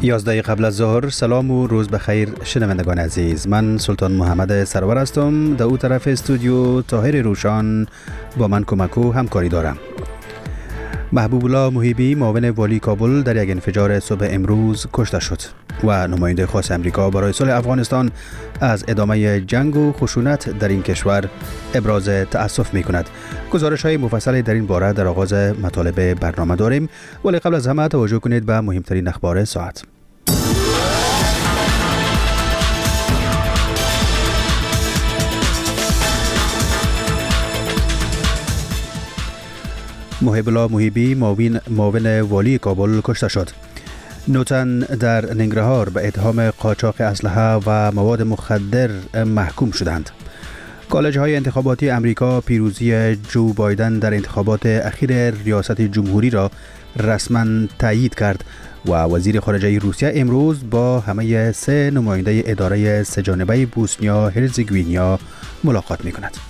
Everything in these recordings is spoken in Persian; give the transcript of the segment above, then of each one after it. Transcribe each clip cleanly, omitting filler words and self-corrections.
11 قبل از ظهر. سلام و روز بخیر شنوندگان عزیز. من سلطان محمد سرور هستم. در او طرف استودیو طاهر روشان با من کمک و همکاری دارم. محبوب الله محیبی معاون والی کابل در یک انفجار صبح امروز کشته شد و نماینده خاص امریکا برای صلح افغانستان از ادامه جنگ و خشونت در این کشور ابراز تأسف می کند. گزارش های مفصل در این باره در آغاز مطالب برنامه داریم، ولی قبل از همه توجه کنید به مهمترین اخبار ساعت. محب الله محیبی معاون والی کابل کشته شد. 9 تن در ننگرهار به اتهام قاچاق اسلحه و مواد مخدر محکوم شدند. کالج های انتخاباتی امریکا پیروزی جو بایدن در انتخابات اخیر ریاست جمهوری را رسما تایید کرد و وزیر خارجه روسیه امروز با همه 3 نماینده اداره سه‌جانبه بوسنیا هرزگوینیا ملاقات می کند.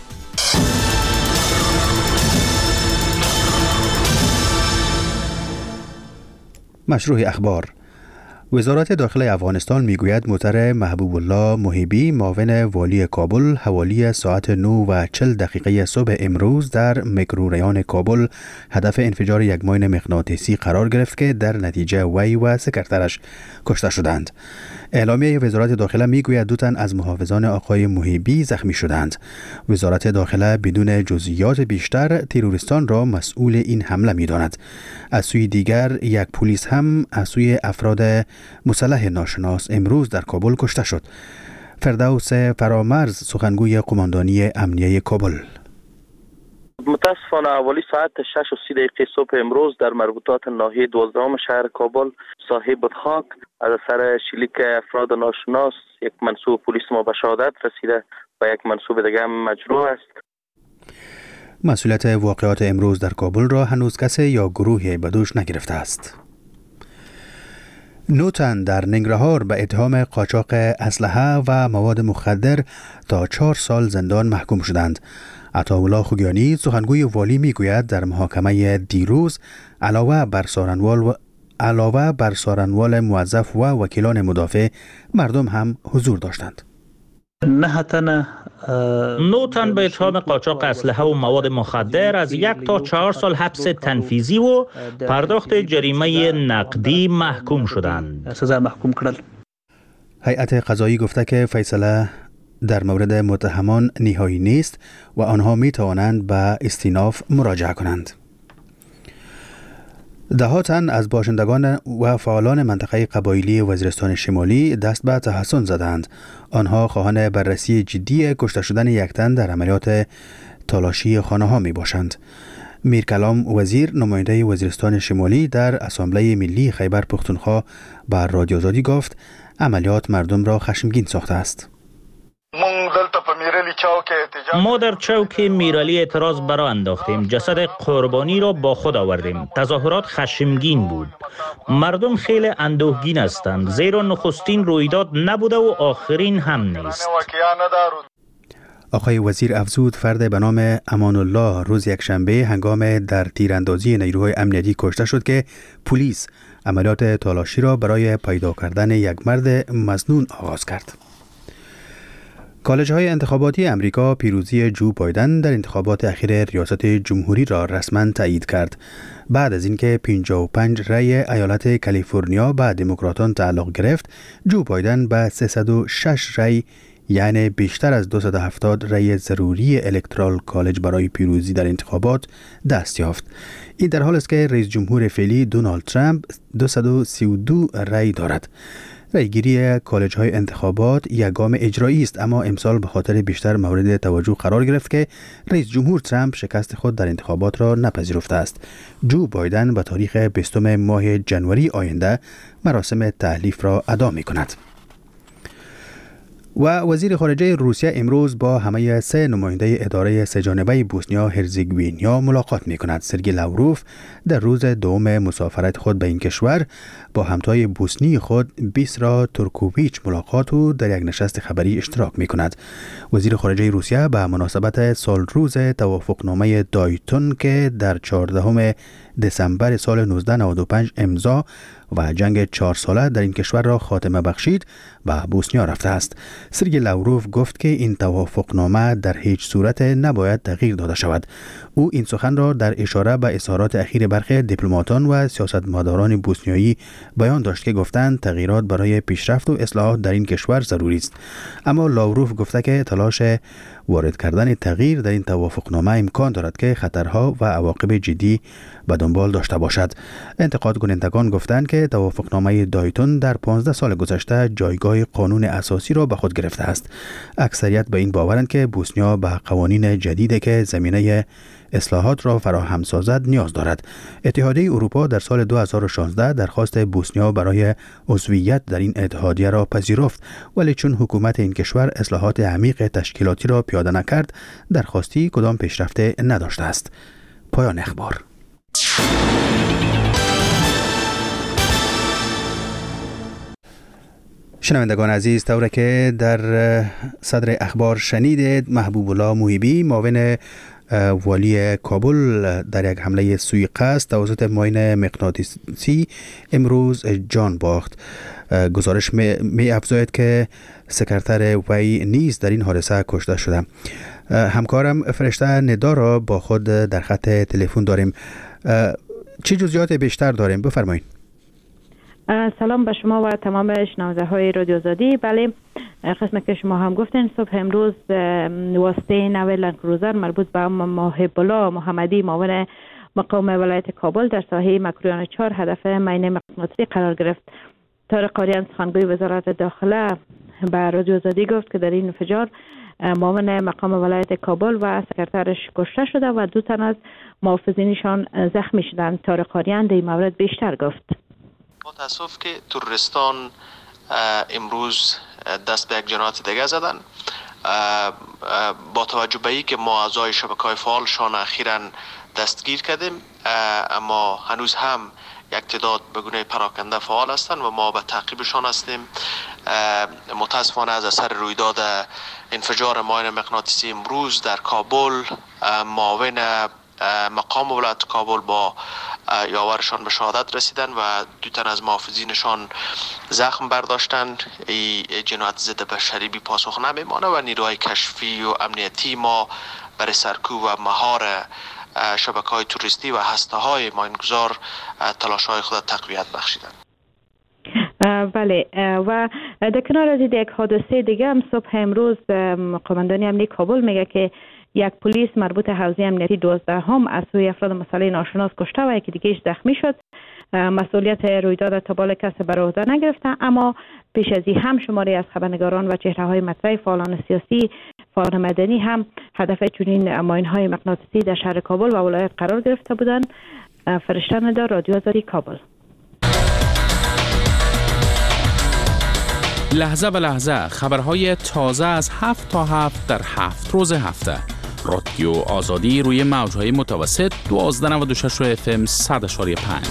مشروع اخبار. وزارت داخله افغانستان میگوید موتر محبوب الله محیبی معاون والی کابل حوالی ساعت 9:40 صبح امروز در میکروریان کابل هدف انفجار یک ماین مغناطیسی قرار گرفت که در نتیجه وی و سکرترش کشته شدند. اعلامیه وزارت داخله میگوید 2 تن از محافظان آقای محیبی زخمی شدند. وزارت داخله بدون جزئیات بیشتر تروریستان را مسئول این حمله می‌داند. از سوی دیگر یک پلیس هم از سوی افراد مسلح ناشناس امروز در کابل کشته شد. فردوس فرامرز سخنگوی قماندانی امنیه کابل: متاسفانه اولی ساعت 6:30 صبح امروز در مربوطات ناحیه 12 شهر کابل صاحب خاک از اثر شلیک افراد ناشناس یک منصوب پلیس ما به شهادت رسیده و یک منصوب دیگر مجروح است. مسئولیت واقعات امروز در کابل را هنوز کسی یا گروهی به دوش نگرفته است. 9 تن در ننگرهار به اتهام قاچاق اسلحه و مواد مخدر تا 4 سال زندان محکوم شدند. عطاالله خوگیانی سخنگوی والی میگوید در محاکمه دیروز علاوه بر سارنوال موظف و وکیلان مدافع مردم هم حضور داشتند. 9 تن به اتهام قاچاق اسلحه و مواد مخدر از 1 تا 4 سال حبس تنفیذی و پرداخت جریمه نقدی محکوم شدند. هیئت قضایی گفته که فیصله در مورد متهمان نهایی نیست و آنها می توانند به استیناف مراجعه کنند. 10 تن از باشندگان و فعالان منطقه قبایلی وزیرستان شمالی دست به تحصن زدند. آنها خواهان بررسی جدی کشته شدن 1 تن در عملیات تالاشی خانه ها می باشند. میرکلام وزیر نماینده وزیرستان شمالی در اسامبله ملی خیبر پختونخوا به رادیو آزادی گفت عملیات مردم را خشمگین ساخته است. ما در چوک میرالی اعتراض برا انداختیم. جسد قربانی را با خود آوردیم. تظاهرات خشمگین بود. مردم خیلی اندوهگین هستند، زیرا نخستین رویداد نبوده و آخرین هم نیست. آقای وزیر افزود فرد به نام امان الله روز یکشنبه هنگام در تیراندازی نیروهای امنیتی کشته شد که پلیس عملیات تالاشی را برای پیدا کردن یک مرد مظنون آغاز کرد. کالج های انتخاباتی امریکا پیروزی جو بایدن در انتخابات اخیر ریاست جمهوری را رسما تایید کرد بعد از اینکه 55 رأی ایالت کالیفرنیا به دموکراتان تعلق گرفت. جو بایدن به 306 رأی یعنی بیشتر از 270 رأی ضروری الکترال کالج برای پیروزی در انتخابات دست یافت. این در حالی است که رئیس جمهور فعلی دونالد ترامپ 232 رأی دارد. رأیگیری کالج های انتخابات یک گام اجرایی است، اما امسال به خاطر بیشتر مورد توجه قرار گرفت که رئیس جمهور ترامپ شکست خود در انتخابات را نپذیرفته است. جو بایدن به تاریخ 20 ماه جنوری آینده مراسم تحلیف را ادا می کند. و وزیر خارجه روسیه امروز با همه 3 نماینده اداره سه‌جانبه بوسنیا هرزگوینیا ملاقات می کند. سرگئی لاوروف در روز دوم مسافرت خود به این کشور با همتای بوسنی خود بیسرا تورکوویچ ملاقات و در یک نشست خبری اشتراک می کند. وزیر خارجه روسیه به مناسبت سال روز توافقنامه دایتون که در 14 دسامبر سال 1995 امضا و جنگ 4 ساله در این کشور را خاتمه بخشید به بوسنیا رفته است. سرگی لاوروف گفت که این توافقنامه در هیچ صورت نباید تغییر داده شود. او این سخن را در اشاره به اظهارات اخیر برخی دیپلماتان و سیاستمداران بوسنیایی بیان داشت که گفتند تغییرات برای پیشرفت و اصلاحات در این کشور ضروری است. اما لاوروف گفته که تلاش وارد کردن تغییر در این توافقنامه امکان دارد که خطرها و عواقب جدی به دنبال داشته باشد. انتقاد کنندگان گفتند که توافقنامه دایتون در 15 سال گذشته جایگاه قانون اساسی را به خود گرفته است. اکثریت به این باورند که بوسنیا به قوانین جدیدی که زمینه اصلاحات را فراهم سازد نیاز دارد. اتحادیه اروپا در سال 2016 درخواست بوسنیا برای عضویت در این اتحادیه را پذیرفت، ولی چون حکومت این کشور اصلاحات عمیق تشکیلاتی را پیاده نکرد، درخواستی کدام پیشرفت نداشته است. پایان اخبار. شنوندگان عزیز، طوری که در صدر اخبار شنیدید، محبوب الله محیبی معاون والی کابل در یک حمله سوییقصد توسط ماین مغناطیسی امروز جان باخت. گزارش می افزاید که سکرتر وی نیز در این حادثه کشته شده. همکارم فرشته ندا را با خود در خط تلفن داریم. چه جزئیات بیشتر داریم؟ بفرمایید. سلام به شما و تمام شنونده های رادیو آزادی. بله، قسم که شما هم گفتین، صبح امروز واسطه نو لندکروزر مربوط به محب الله محمدی معاون مقام ولایت کابل در ساحه مکرویان 4 هدف ماین مغناطیسی قرار گرفت. طارق قاریان سخنگوی وزارت داخله به رادیو آزادی گفت که در این انفجار معاون مقام ولایت کابل و سکرترش کشته شده و 2 تن از محافظینشان زخمی شدند. طارق قاریان در این مورد بیشتر گفت. متاسف که تروریستان امروز دست به یک جنایت دیگه زدن. با توجه به اینکه ما اعضای شبکه‌های فعالشان اخیراً دستگیر کردیم، اما هنوز هم یک تعداد به گونه پراکنده فعال هستند و ما به تعقیبشان هستیم. متاسفانه از اثر رویداد انفجار ماین مغناطیسی امروز در کابل، معاون مقام ولایت کابل با یاورشان به شهادت رسیدن و 2 تن از محافظینشان زخم برداشتند. این جنایت ضد بشری بی پاسخ نمیمانه و نیروهای کشفی و امنیتی ما برای سرکوب و مهار شبکه‌های توریستی و هسته‌های ماینگذار تلاش‌های خود تقویت بخشیدند. بله، و در کنار از یک حادثه دیگه هم صبح امروز قماندانی امنیتی کابل میگه که یک پلیس مربوط حوزه امنیتی 12 هم از سوی افراد مسئله ناشناس کشته و یکی دیگه‌اش زخمی شد. مسئولیت رویداد تابال کسی بر عهده نگرفته، اما پیش از این هم شماری از خبرنگاران و چهره‌های مطرح، فعالان سیاسی، فعالان مدنی هم هدف چنین ماین‌های مغناطیسی در شهر کابل و ولایت قرار گرفته بودند. فرشته ندا، رادیو آزادی، کابل. لحظه به لحظه خبرهای تازه از 7 تا 7 در 7 روز هفته. رادیو آزادی روی موج‌های متوسط 1296 FM 100.5.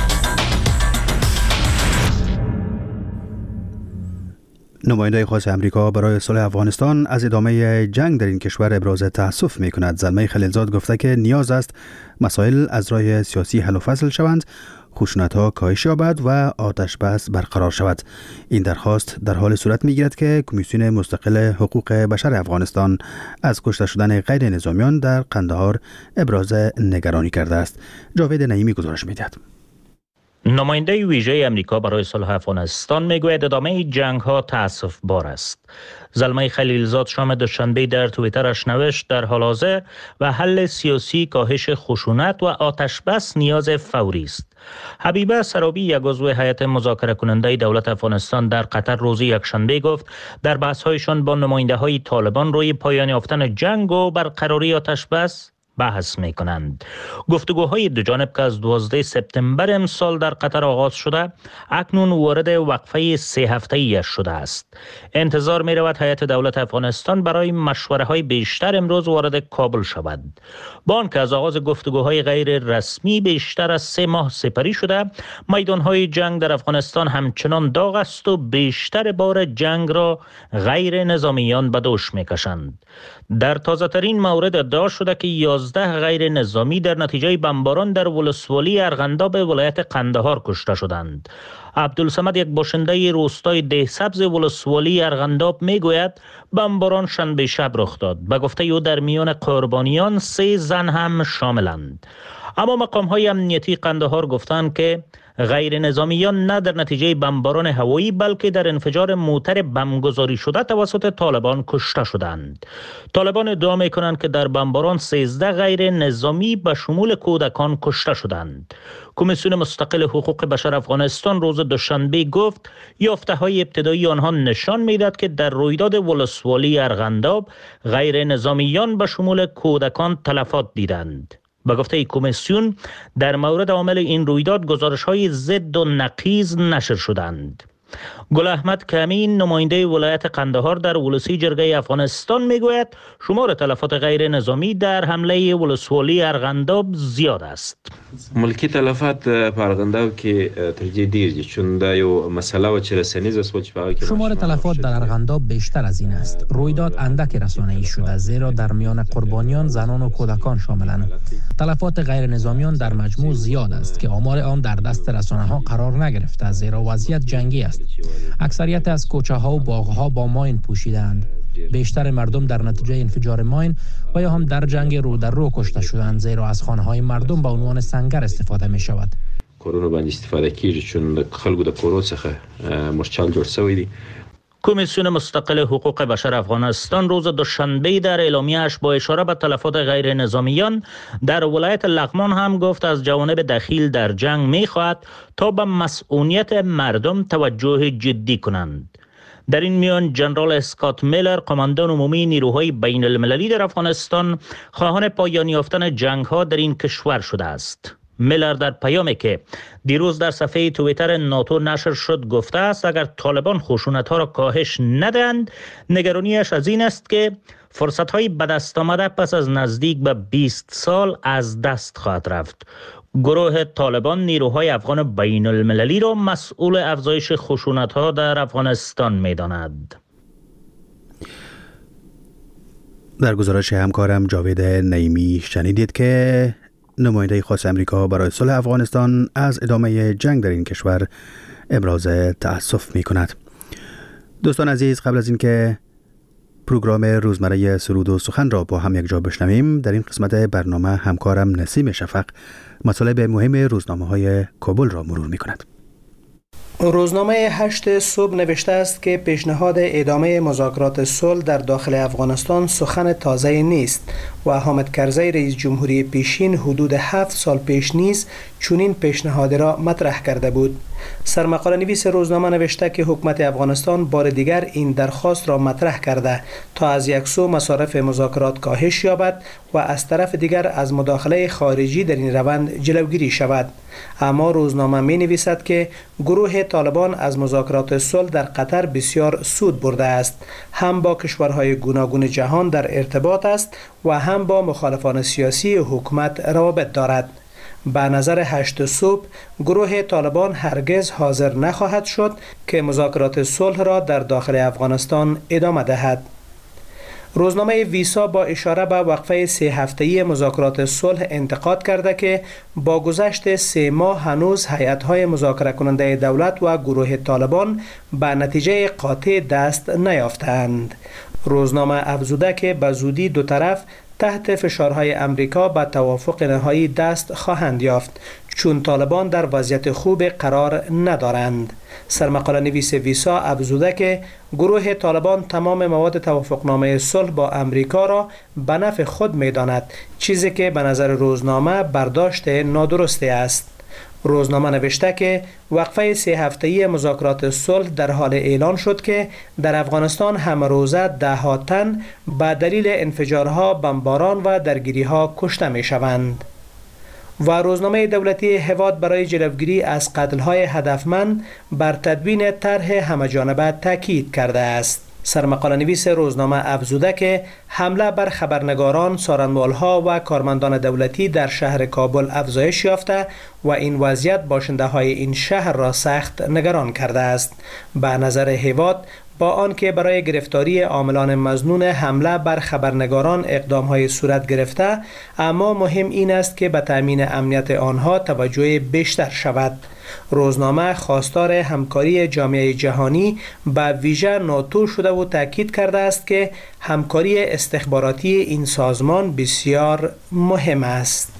نماینده خاص امریکا برای صلح افغانستان از ادامه جنگ در این کشور ابراز تأسف می‌کند. زلمه خلیلزاد گفته که نیاز است مسائل از راه سیاسی حل و فصل شوند، خشونت‌ها کاهش یابد و آتش بس برقرار شود. این درخواست در حال صورت می‌گیرد که کمیسیون مستقل حقوق بشر افغانستان از کشته شدن غیر نظامیان در قندهار ابراز نگرانی کرده است. جاوید نعیمی گزارش می‌دهد. نماینده ویژه امریکا برای صلح افغانستان میگوید ادامه جنگ ها تأسف بار است. زلمه خلیلزاد شام دوشنبه در توییترش نوشت در حال حاضر و حل سیاسی، کاهش خشونت و آتش بس نیاز فوری است. حبیبه سرابی، یک عضو هیئت مذاکره کننده دولت افغانستان در قطر، روز یکشنبه گفت در بحث هایشان با نماینده های طالبان روی پایان یافتن جنگ و برقراری آتش بس بحث می کنند. گفتگوهای دو جانب که از 12 سپتامبر امسال در قطر آغاز شده اکنون وارد وقفه 3 هفته‌ای شده است. انتظار می رود هیئت دولت افغانستان برای مشوره های بیشتر امروز وارد کابل شود. با آنکه از آغاز گفتگوهای غیر رسمی بیشتر از 3 ماه سپری شده، میدان های جنگ در افغانستان همچنان داغ است و بیشتر بار جنگ را غیر نظامیان به دوش می کشند. در تازه ترین مورد ادعا شده که 11 11 غیر نظامی در نتیجه بمباران در ولسوالی ارغنداب ولایت قندهار کشته شدند. عبدالصمد، یک باشنده روستای دهسبز ولسوالی ارغنداب میگوید بمباران شنبه شب رخ داد. به گفته او در میان قربانیان 3 زن هم شاملند. اما مقام‌های امنیتی قندهار گفتند که غیر نظامیان نه در نتیجه بمباران هوایی بلکه در انفجار موتر بمبگذاری شده توسط طالبان کشته شدند. طالبان ادعا می‌کنند که در بمباران 13 غیر نظامی به شمول کودکان کشته شدند. کمیسیون مستقل حقوق بشر افغانستان روز دوشنبه گفت یافته‌های ابتدایی آنها نشان می‌دهد که در رویداد ولسوالی ارغنداب غیر نظامیان به شمول کودکان تلفات دیدند. به گفته کمیسیون در مورد عامل این رویداد گزارش‌های ضد و نقیض نشر شدند. گل احمد کمین، نماینده ولایت قندهار در ولسی جرگه افغانستان میگوید شمار تلفات غیر نظامی در حمله ولسوالی ارغنداب زیاد است. ملکی تلفات په ارغنداب کې ترجیح ډیر دي چون دا یو مسئله و چې رسنیز است و چې په کې شمار تلفات در ارغنداب بیشتر از این است. رویداد اندک رسانه‌ای شده زیرا در میان قربانیان زنان و کودکان شاملند. تلفات غیر نظامیان در مجموع زیاد است که آمار آن در دست رسانه‌ها قرار نگرفته زیرا وضعیت جنگی است. اکثریت از کوچه‌ها و باغ‌ها با ماین پوشیده‌اند. بیشتر مردم در نتیجه انفجار ماین و یا هم در جنگ رو در رو کشته شدند زیرا از خانه‌های مردم به عنوان سنگر استفاده می‌شود. کورونو باندې استفاده کیږي چون خلکو د کورو څخه مورچل جوړ شوی دی. کمیسیون مستقل حقوق بشر افغانستان روز دوشنبه در اعلامیه‌اش با اشاره به تلفات غیر نظامیان در ولایت لغمان هم گفت از جوانب دخیل در جنگ می‌خواهد تا به مسئولیت مردم توجه جدی کنند. در این میان جنرال اسکات میلر، قماندان عمومی نیروهای بین المللی در افغانستان، خواهان پایان یافتن جنگ‌ها در این کشور شده است. میلر در پیامی که دیروز در صفحه توییتر ناتو نشر شد گفته است اگر طالبان خشونت‌ها را کاهش ندهند نگرانیش از این است که فرصت‌های به دست آمده پس از نزدیک به 20 سال از دست خواهد رفت. گروه طالبان نیروهای افغان بین المللی را مسئول افزایش خشونت‌ها در افغانستان می‌داند. در گزارش همکارم جاوید نعیمی شنیدید که نماینده خاص امریکا برای صلح افغانستان از ادامه جنگ در این کشور ابراز تأسف می کند. دوستان عزیز، قبل از اینکه پروگرام روزمره سرود و سخن را با هم یک جا بشنویم، در این قسمت برنامه همکارم نسیم شفق مطالب مهم روزنامه‌های کابل را مرور می کند. روزنامه 8 صبح نوشته است که پیشنهاد ادامه مذاکرات صلح در داخل افغانستان سخن تازه نیست و حامد کرزی رئیس جمهوری پیشین حدود 7 سال پیش نیز چنین پیشنهاد را مطرح کرده بود. سرمقاله نویس روزنامه نوشته که حکومت افغانستان بار دیگر این درخواست را مطرح کرده تا از یک سو مصارف مذاکرات کاهش یابد و از طرف دیگر از مداخله خارجی در این روند جلوگیری شود. اما روزنامه می نویسد که گروه طالبان از مذاکرات صلح در قطر بسیار سود برده است، هم با کشورهای گوناگون جهان در ارتباط است و هم با مخالفان سیاسی حکومت روابط دارد. به نظر 8 صبح گروه طالبان هرگز حاضر نخواهد شد که مذاکرات صلح را در داخل افغانستان ادامه دهد. روزنامه ویسا با اشاره به وقفه 3 هفته‌ای مذاکرات صلح انتقاد کرده که با گذشت 3 ماه هنوز هیئت‌های مذاکره کننده دولت و گروه طالبان به نتیجه قاطع دست نیافتند. روزنامه افزوده که به زودی دو طرف تحت فشارهای امریکا به توافق نهایی دست خواهند یافت چون طالبان در وضعیت خوب قرار ندارند. سرمقاله نویس ویسا افزوده که گروه طالبان تمام مواد توافقنامه صلح با امریکا را به نفع خود می‌داند، چیزی که به نظر روزنامه برداشت نادرستی است. روزنامه نوشته که وقفه 3 هفته‌ای مذاکرات صلح در حال اعلان شد که در افغانستان همه روزه 10 تن به دلیل انفجارها، بمباران و درگیری‌ها کشته می‌شوند. و روزنامه دولتی هواد برای جلوگیری از قتل‌های هدفمند بر تدوین طرح همه‌جانبه تاکید کرده است. سرمقاله نویس روزنامه افزوده که حمله بر خبرنگاران، سارنوالها و کارمندان دولتی در شهر کابل افزایش یافته و این وضعیت باشنده های این شهر را سخت نگران کرده است. به نظر هواد با آنکه برای گرفتاری عاملان مظنون حمله بر خبرنگاران اقدام‌های صورت گرفته، اما مهم این است که به تأمین امنیت آنها توجه بیشتر شود. روزنامه خواستار همکاری جامعه جهانی به ویژه ناتو شده و تاکید کرده است که همکاری استخباراتی این سازمان بسیار مهم است.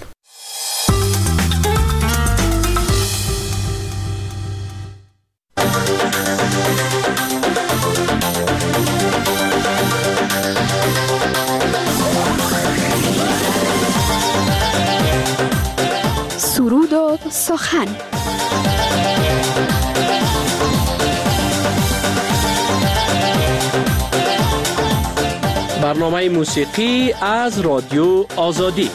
سرود و سخن. برنامه موسیقی از رادیو آزادی.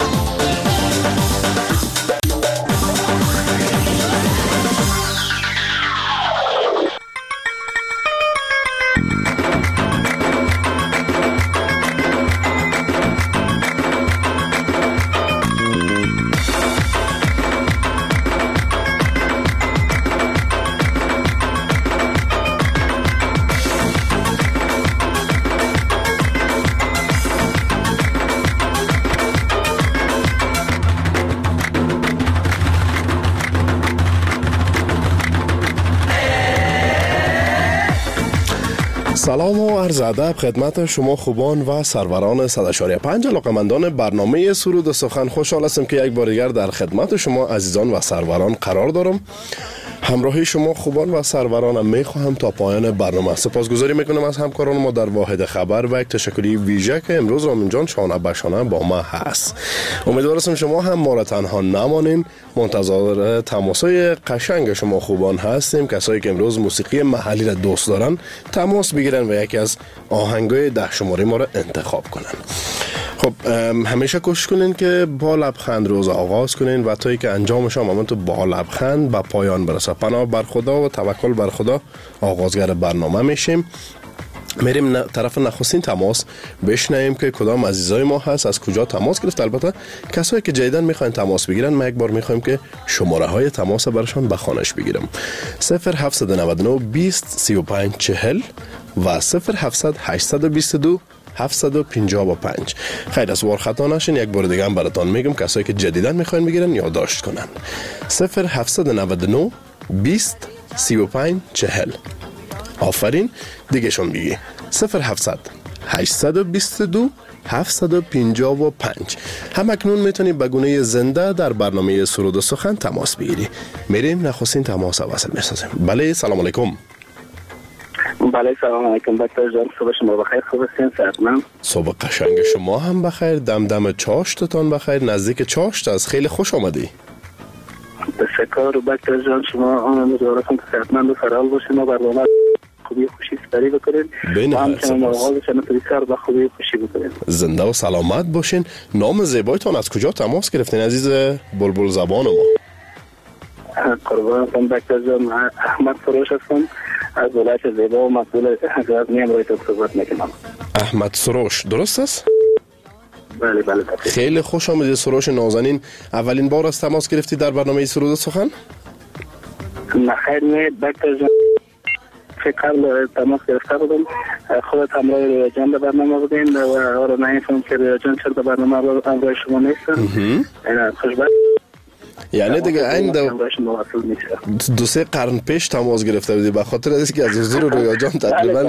سلام و عرض ادب خدمت شما خوبان و سروران 100.5 علاقه‌مندان برنامه سرود و سخن. خوشحال هستم که یک بار دیگر در خدمت شما عزیزان و سروران قرار دارم. همراهی شما خوبان و سرورانم میخواهم تا پایان برنامه. سپاسگزاری میکنم از همکاران ما در واحد خبر و یک تشکری ویژه که امروز رامین جان شانه به شانه با ما هست. امیدوارم شما هم ما را تنها نمانین. منتظر تماسای قشنگ شما خوبان هستیم. کسایی که امروز موسیقی محلی را دوست دارن تماس بگیرن و یکی از آهنگای 10 شماره ما را انتخاب کنن. خب همیشه کوشش کنین که با لبخند روز آغاز کنین و تا اینکه انجامش هم تو با لبخند به پایان برسه. پناه بر خدا و توکل بر خدا آغازگر برنامه میشیم. میریم طرف نخستین تماس بشنویم که کدام عزیزای ما هست، از کجا تماس گرفت. البته کسایی که جدیدن میخواین تماس بگیرن ما یک بار میخوایم که شماره های تماس برشان به خانش بگیرم. 0799 20 35 40 و 0700 822 755. خیر از وار خطا نشین. یک بار دیگه هم براتون میگم کسایی که جدیدن میخواین بگیرن یادداشت کنن. 0799 20 35 40. آفرین دیگه شون بگی 0700 822 755. هم اکنون میتونی به گونه زنده در برنامه سرود و سخن تماس بگیری. میریم نخستین تماس وصل میسازیم. بله سلام علیکم. بله سلام علیکم دکتر جان، صبح شما بخیر. خوب هستین؟ سلام. صبح قشنگ شما هم بخیر. دم چاشتتان بخیر. نزدیک چاشت از خیلی خوش آمدی. تشکر دکتر جان. شما امیدوارم که صحتمند و فرحال باشین و برنامه خوبی خوشی سپری بکنین و همچنان آغازش هم بسیار به خوبی خوشی بکنین. زنده و سلامت باشین. نام زیبایتان از کجا تماس گرفتین عزیز بلبل زبان ما؟ قربانتون دکتر جان، احمد سروش هستم از ولایت زیبا و مسئول غزنی امرویتون صحبت میکنم. احمد سروش درست است؟ بله بله. خیلی خوش آمدید سروش نازنین. اولین بار از تماس گرفتی در برنامه سرود و سخن؟ نخیر نه دکتر جان، قبل تماس گرفته بودم. خودت همراه رویا جان در برنامه بودین و آره نمیفهم که رویا جان چرا در برنامه همراه شما نیستن. خوشبخت یعنی دیگه این دو سه قرن پیش تماس گرفته بودی به خاطر از که از حضور رویا جان تقریبا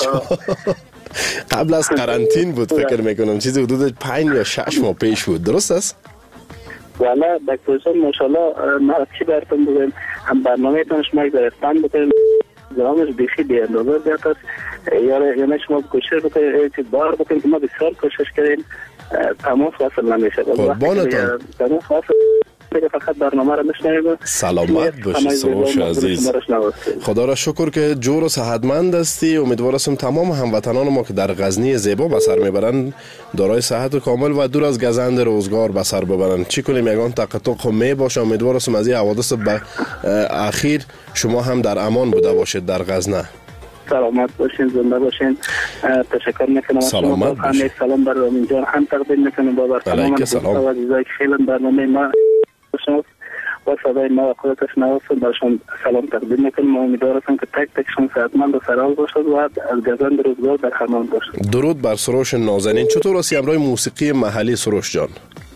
قبل از قرنطین بود فکر میکنم، چیزی حدود 5 یا 6 ماه پیش بود. درست است؟ والا دکتر جان ماشاءالله ما چی براتون بگم، هم برنامه تون شما گرفتن بکنید زمانش بیخی بی اندازه زیاد است. یعنی شما کوشش بکنید چیز بار بکنید که ما بسیار کوشش کردیم تماس وصل نمیشه. قربانتان. تماس وصل فقط برنامه را میشنویم. سلامت باشی سروش عزیز. خدا را شکر که جور و صحتمند هستی. امیدوارم تمام هموطنان ما که در غزنی زیبا به سر میبرند دارای صحت کامل و دور از گزند روزگار به سر ببرند. چی کنیم یگان تقاطع می باشه. امیدوارم از این حوادث اخیر شما هم در امان بوده باشید در غزنه. سلامت باشین، زنده باشین. تشکر میکنم. سلامت باشین. سلام بر رامین جان هم تقدیم میکنم با تمام دوستان و عزیزایی که خیلی برنامه ما با صدای ما خودت شنواسته برشان سلام تقدیم میکنم. امیدوار هستم که تک تکشون صحتمند و سرحال باشد و از گزند روزگار در خمان باشد. درود بر سروش نازنین. چطور هستی همراه موسیقی محلی سروش جان؟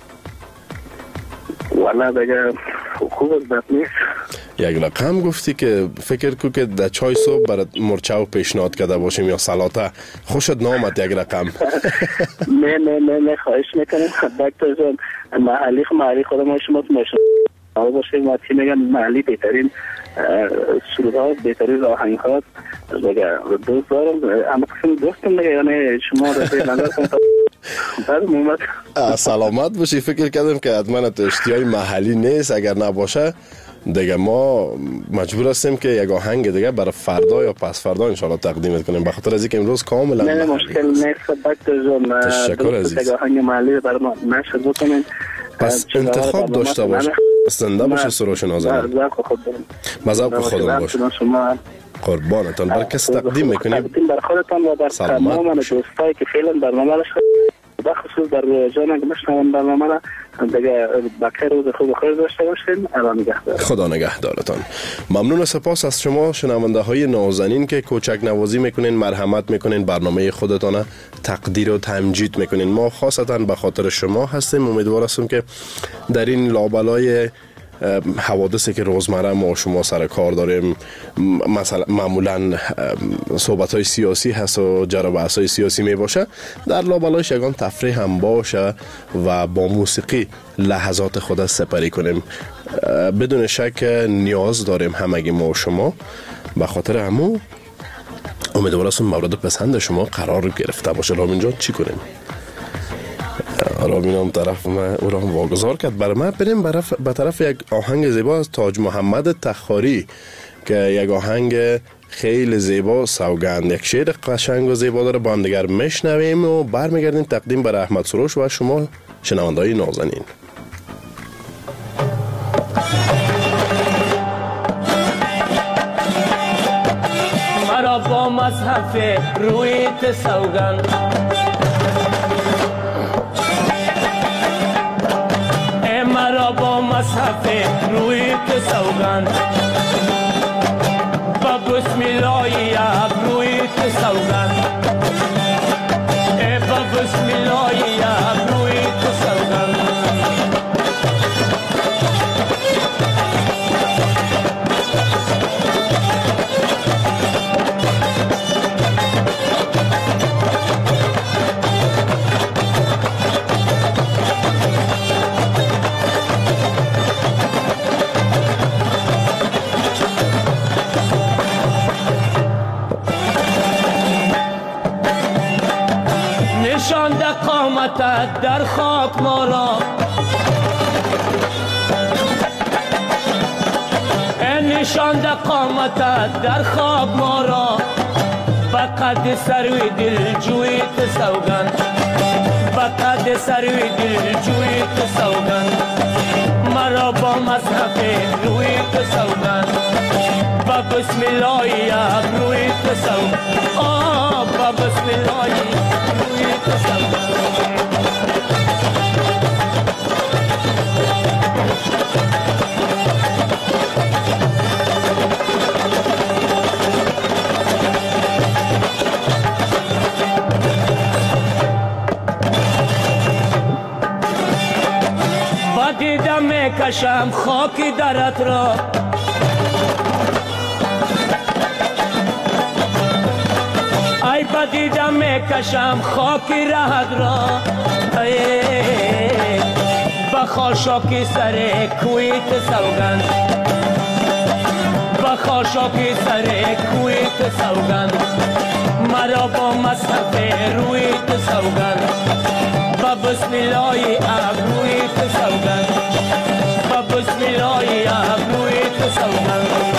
والا دیگه خوب است، بد نیست. یک رقم گفتی که فکر کو که در چای صبح برات مرچاو پیشنهاد کرده باشیم یا سلاته. خوشت نامد یک رقم؟ نه خواهش میکنم دکتر جان. محلی خودم شما میشه باشیم و چی میگن محلی بهترین سرودها، بهترین آهنگ ها دیگه دوست دارم. اما قسم دوستم دیگه، یعنی شما رو به نظر کنم بعد مومد سلامت باشی. فکر کردم که حتما تو اشتیای محلی نیست. اگر نباشه دیگه ما مجبور هستیم که یک آهنگ دیگه برای فردا یا پس فردا انشالله تقدیم کنیم، به خاطر از اینکه امروز کاملا نه مشکل نیست دکتر جان. تشکر عزیز. یک آهنگ محلی برای ما نشر بکنین. پس انتخاب داشته باش، زنده باشه سروش نازنین. مذاق خودم باشه. قربانتان. بر کسی تقدیم میکنیم؟ تقدیم بر خودتان و بر تمام دوستایی که فعلا برنامه را بخصوص در جان که میشنون برنامه را دیگه بخیر روز خوب خیر داشته باشین. الله نگهدار. خدا نگهدارتان. ممنون و سپاس از شما شنونده های نازنین که کوچک نوازی میکنین، مرحمت میکنین، برنامه خودتان تقدیر و تمجید میکنین. ما خاصتا به خاطر شما هستیم. امیدوار هستم که در این لابلای حوادثی که روزمره ما شما سر کار داریم، مثلا معمولا صحبت های سیاسی هست و جر و بحث های سیاسی می باشه، در لابلایش یگان تفریح هم باشه و با موسیقی لحظات خود سپری کنیم. بدون شک نیاز داریم همگی ما و شما. به خاطر همون امیدوار هستم مورد پسند شما قرار گرفته باشه. رامین جان چی کنیم؟ رامین هم طرف من او را هم واگذار کرد. برای من بریم به طرف یک آهنگ زیبا از تاج محمد تخاری که یک آهنگ خیلی زیبا سوگند، یک شعر قشنگ و زیبا داره. با هم دیگر میشنویم و برمیگردیم تقدیم بر احمد سروش و شما شنونده‌های نازنین. مرا با مصحف رویت سوگند، مرا با مصحف رویت سوگند، با بسم الله رویت سوگند، با بسم الله رویت سوگند. نشانده قامتت در خاک ما را، نشانده قامتت در خاک ما را، بقد سروی دل جویت سوگند، بقد سروی دل جویت سوگند. مرا با مصحف رویت سوگند، با بسم الله رویت سوگند، با بسم الله رویت سوگند. دیدم میکشم خاکی درت را، ای بدیدم میکشم خاکی رهت را، با خاشاکی سر کویت سوگند، با خاشاکی سر کویت سوگند. مرا با مصحف رویت سوگند، با بسم الله رویت سوگند، با بسم الله رویت سوگند.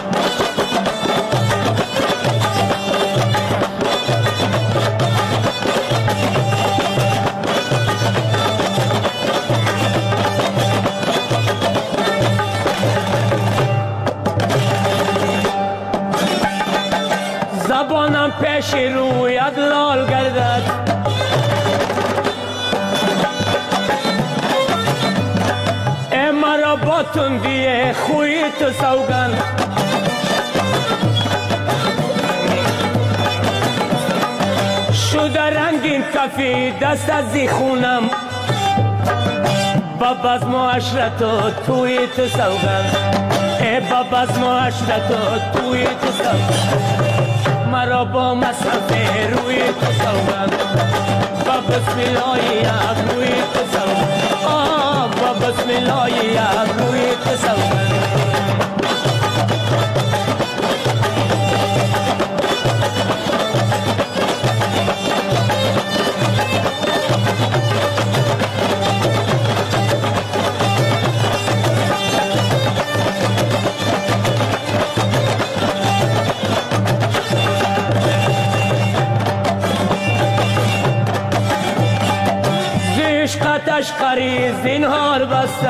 زبانم پیش رویت لال گردد، مرا با تندی خوی تو سوگند شده رنگین کفی دست از زی خونم باب از معاشرت و توی تو سوگند ای باب از معاشرت و توی تو سوگند مرا با مصرف روی تو سوگند با بسم الله یک روی تو سوگند با بسم الله یک روی تو سوگند عشقری زینهار بسته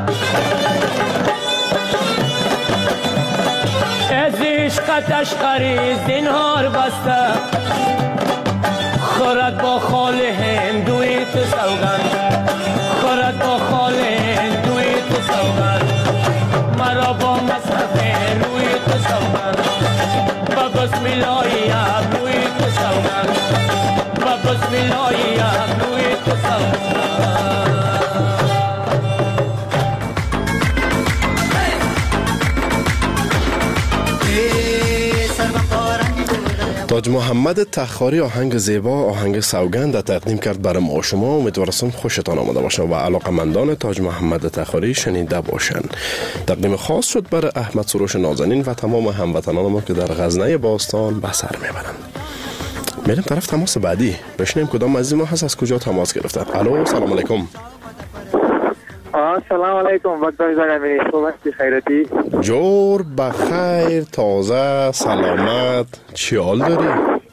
از عشقت عشقری زینهار بسته خورد با خال هندوی تو سوگند خورد با خال هندوی تو سوگند مرا با مصرف روی تو سوگند با بسم الله یک روی تو سوگند با بسم الله یک روی تو سوگند تاج محمد تخاری آهنگ زیبا آهنگ سوگند تقدیم کرد برای ما شما. امیدوارم خوشتان آمده باشه و علاقمندان تاج محمد تخاری شنیده باشن. تقدیم خاص شد برای احمد سروش نازنین و تمام هموطنان ما که در غزنه باستان به سر میبرند. میریم طرف تماس بعدی بشنیم کدام عزیز ما هست از کجا تماس گرفتن. الو سلام علیکم. سلام علیکم وقت زنمی خوب خیرتی جور بخیر تازه سلامت چی حال داری؟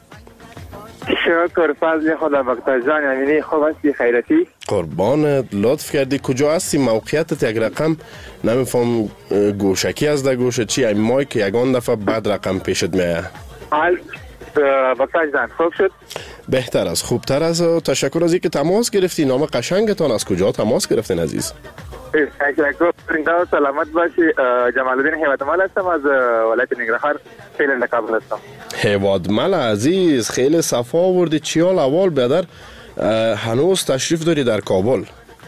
شکر فضل خدا وقت زنمی خوب خیرتی قربانت لطف کردی کجا هستی موقعیتت یک رقم نمیفهم گوشکی از در گوشه چی این مایک یگان دفعه بعد رقم پیشت میایه وقت زن خوب شد بهتر از خوبتر از تشکر از اینکه تماس گرفتی. نام قشنگتان از کجا تماس گرفتین عزیز؟ تشکر سلامت باشی. جمال الدین هیوادمل هستم از ولایت ننگرهار فعلا کابل هستم. هیوادمل عزیز خیلی صفا آوردی چی حال اول بیادر هنوز تشریف داری در کابل؟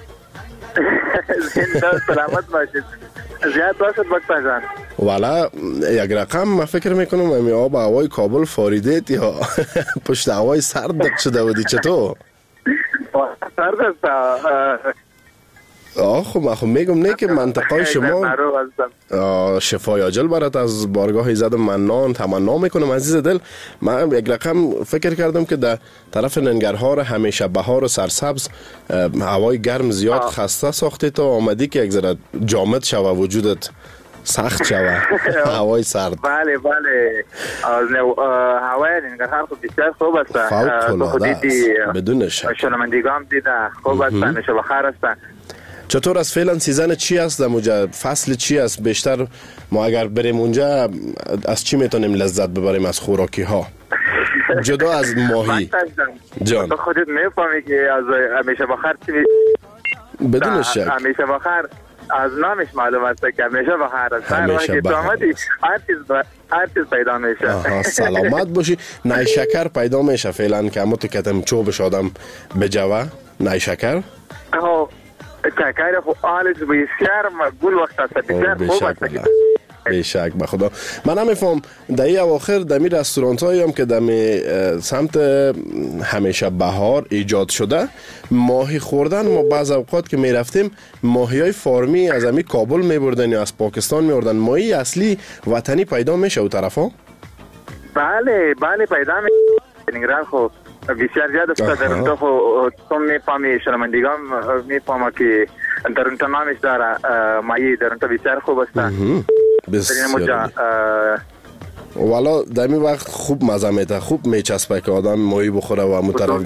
زنده سلامت باشید زیاد باشد وقت جان والا یک رقم من فکر میکنم امی آب هوای کابل فاریدیت یا پشت هوای سرد دق شده بودی چطور؟ سرد است خب من میگم نه که منطقه شما شفای عاجل برات از بارگاه ایزد منان تمنا میکنم عزیز دل. من یک رقم فکر کردم که در طرف ننگرهار همیشه بهار و سرسبز هوای گرم زیاد خسته ساخته تا آمدی که یک ذره جامد شوه وجودت سخت شوه هوای سرد. بله بله هوای ننگرهار خب بسیار خوب است فوق العاده است بدون شک شنوندگان دیده خوب هستن شب بخیر هستن. چطور از فعلا سیزن چی است در اونجا فصل چی است بیشتر ما اگر بریم اونجا از چی میتونیم لذت ببریم از خوراکی ها جدا از ماهی جان؟ تو خودت میفهمی که از همیشه بخیر چی بدون شک همیشه بخیر از نامش معلوم است که همیشه بخیر است. همیشه بخیر هر چیز پیدا میشه. سلامت باشی. نای شکر پیدا میشه فعلا که اما تو کتم چوبش آدم بجوه نای شکر شکر خو آلش بسیار مقبول وقت است بسیار خوب است بیشک به خدا. من نمیفهم در این اواخر در می رستورانت هایی هم که در سمت همیشه بهار ایجاد شده ماهی خوردن ما بعض اوقات که می رفتیم ماهی های فارمی از امی کابل می بردن یا از پاکستان می بردن. ماهی اصلی وطنی پیدا میشه او طرف ها؟ بله بله پیدا میشه نگران خو بسیار زیاد است در اونجا خو تو میفهمی شنوندگان میفهمه که در اونجا نامش داره ماهی در اونجا بسیار خوب است. بسیار والا در این وقت خوب مزه میده خوب میچسبه که آدم ماهی بخوره و مطرف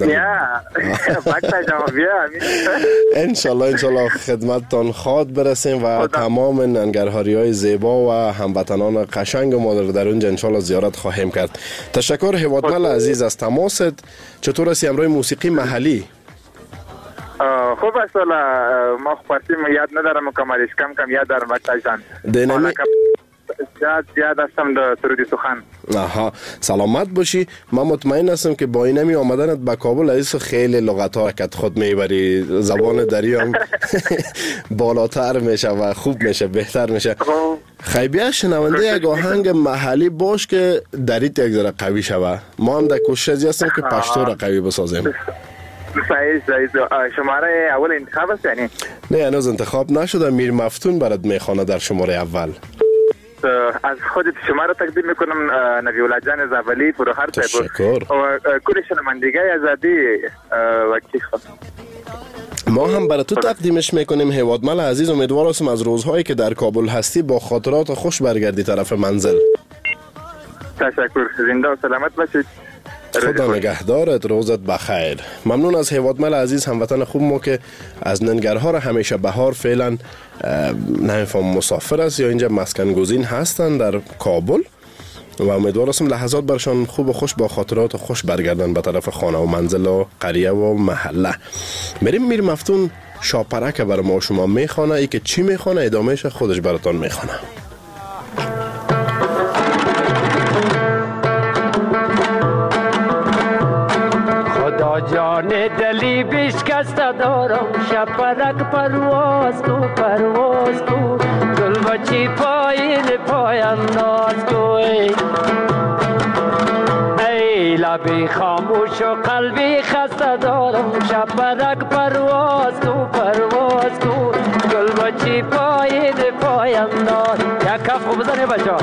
انشالله خدمتتان خواد برسیم و تمام ننگرهاری های زیبا و هموطنان قشنگ ما در اونجا انشالله زیارت خواهیم کرد. تشکر هیوادمل عزیز از تماست. چطور است امروز موسیقی محلی؟ خوب است والا ما پارتی یاد ندارم مکملش کم یاد دارم وقتا جان دینامی زیاد هستم در سرودی سخن. آها سلامت باشی. من مطمئن هستم که با اینمی آمدنت به کابل عزیز خیلی لغت ها کت خود میبری، زبان دری هم بالاتر میشه و خوب میشه، بهتر میشه. خیلی شنونده یک آهنگ محلی باش که دریت یک ذره قوی شوه. ما هم در کوشش هستیم که پشتو را قوی بسازیم. صحیح شماره اول انتخاب است یعنی؟ نه هنوز انتخاب نشده. میر مفتون برات میخوانه در شماره اول. از خودت شما را تقدیم میکنم نبی الله جان زابلی پروخر تشکر و کل شنوندگان آزادی و کیخ. ما هم برای تو تقدیمش میکنیم هیوادمل عزیز. امیدوار هستم از روزهایی که در کابل هستی با خاطرات خوش برگردی طرف منزل. تشکر، زنده و سلامت باشید. خدا نگهدارت، روزت بخیر. ممنون از هیوادمل عزیز، هموطن خوب ما که از ننگرهار همیشه بهار فعلا نمیفهم مسافر است یا اینجا مسکن گزین هستن در کابل و امیدوار هستم لحظات برشان خوب و خوش با خاطرات خوش برگردن به طرف خانه و منزل و قریه و محله. بریم میر مفتون شاپرک برای ما شما میخوانه. ای که چی میخوانه ادامهش خودش براتان میخوانه. جان دلی بشکست دارم شپرک پرواز کو گل بچی پایین پای انداز کو ای لبی خاموش و قلبی خسته دارم شپرک پرواز کو گل بچی پایین پای انداز یک کف خوب بزنه بچه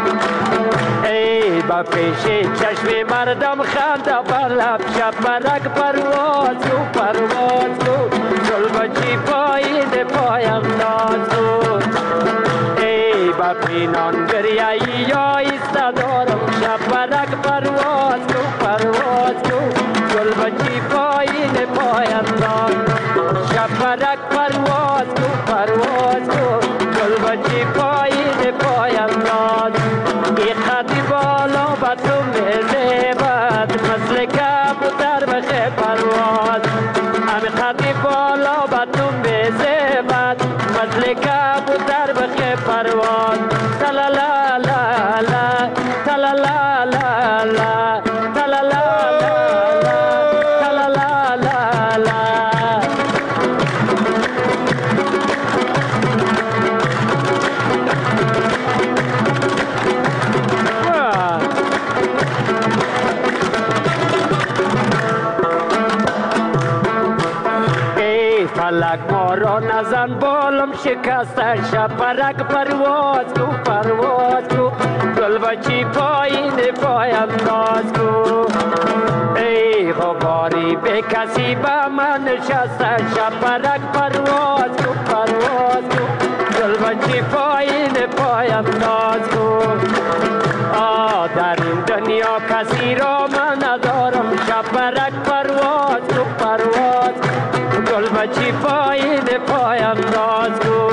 ای با پیش چشم مردم خنده بر لب شپرک پرواز کو گل بچی پایین پایم ناز کو ای با پینان گریایی یا ایسته دارم شپرک پرواز کو گل بچی پایین پایم ناز شپرک پرواز کو گل بچی پایین پایم ناز ای خطی بالا با تو میزبد مثل کبوتر بخه پرواز امی خطی بالا با تو میزبد مثل کبوتر بخه پرواز تلالا لا لا تلالا لا لا تلالا لا لا لا فلک ما را نزن بالم شکسته شپرک پرواز کو گل بچی پایین پایم ناز کو ای غباری به کسی به من نشسته شپرک پرواز کو گل بچی پایین پایم ناز کو در این دنیا کسی را من ندارم شپرک پرواز کو گل بچی پایین پایم ناز کو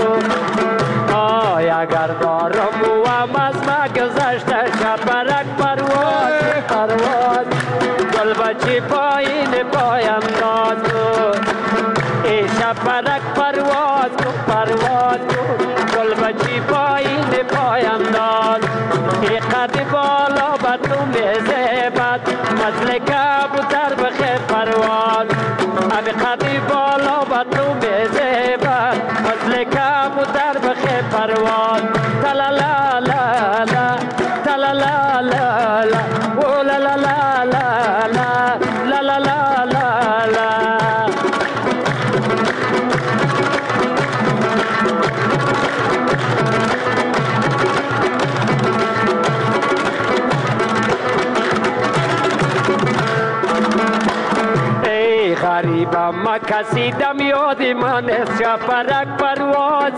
اگر دارم و از ما گذشته شپرک پرواز گل بچی پایین پایم ناز کو ای شپرک پرواز کو گل بچی پایین پایم ناز ای قد بالا با تو میزبد مثل کبوتر بخه پرواز ابی قدی بالا با تو میزبد مثل کبوتر بخه پرواز تلالا لا لا تلالا لا لا او لا لا لا لا لا لا لا لا لا غریبم ما کسی دم یاد من است شپرک پرواز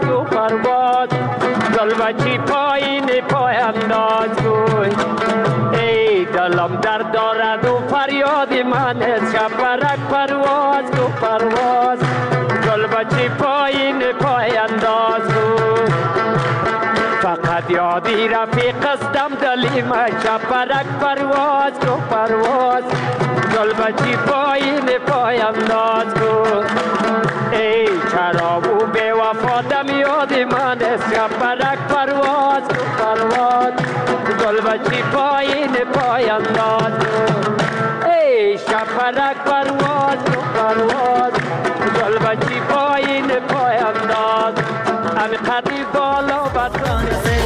گل بچی پایین پایم ناز کو ای دلم درد دارد و فریاد من است شپرک پرواز گل بچی پایین پایم ناز کو فقط یادی رفیق استم دلی ما شپرک پرواز گل بچی پایین پایم ناز کو مرا او به وفا دم یاد من است شبرک پرواز تو پرواز گل بچی پایین پاینداز ای شبرک پرواز تو پرواز گل بچی پایین پاینداز امی قدی بالا بدران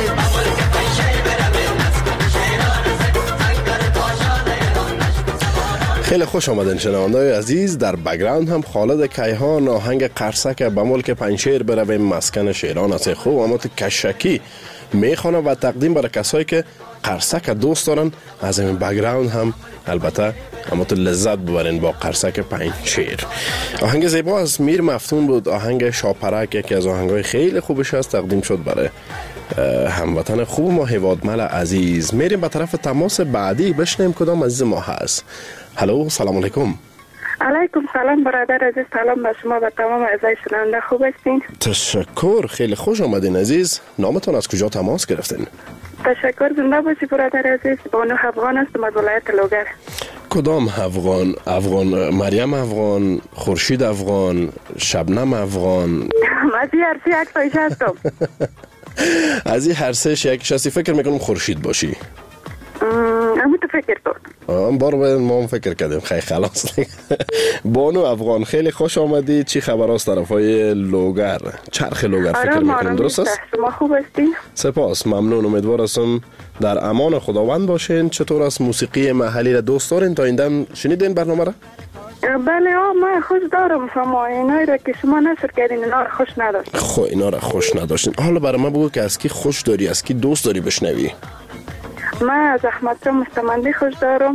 خیلی خوش آمدین شنونده‌های عزیز. در بک‌گراند هم خالد کیهان آهنگ قرصک به ملک پنجشیر برویم مسکن شیران است خوب اما کشکی میخوانه و تقدیم برای کسایی که قرصک دوست دارن. از این بک‌گراند هم البته اما تو لذت ببرین با قرصک پنجشیر. آهنگ زیبا از میر مفتون بود. آهنگ شاپرک یکی از آهنگای خیلی خوبش است، تقدیم شد برای هموطن خوب ما هیوادمل عزیز. میریم به طرف تماس بعدی بشنیم کدام عزیز ما هست. هلو سلام علیکم. علیکم سلام برادر عزیز، سلام به شما و تمام اعضای شنونده. خوب هستین؟ تشکر، خیلی خوش آمدین عزیز. نامتون از کجا تماس گرفتین؟ تشکر، زنده باشی برادر عزیز. بانو افغان هستم از ولایت لوگر. کدام افغان؟ افغان مریم افغان، خورشید افغان، شبنم افغان؟ از این هر سه یک تایش هستم. از این هر سه یکیش هستی؟ فکر میکنم خورشید باشی. همون تو فکر کن. بار باید ما هم فکر کردیم. خیلی خلاص. بانو افغان خیلی خوش آمدی. چی خبر است طرف های لوگر؟ چرخ لوگر فکر میکنم درست است؟ شما خوب هستین؟ سپاس، ممنون. امیدوار هستم در امان خداوند باشین. چطور است موسیقی محلی را دوست دارین؟ تا این دم شنیدین برنامه را؟ بله من خوش دارم. شما اینایی را که شما نشر کردین اینا را خوش نداشتین. خب اینا را خوش نداشتین. حالا برای من بگو که از کی خوش داری، از کی دوست داری بشنوی؟ من از احمد شاه مستمندی خوش دارم.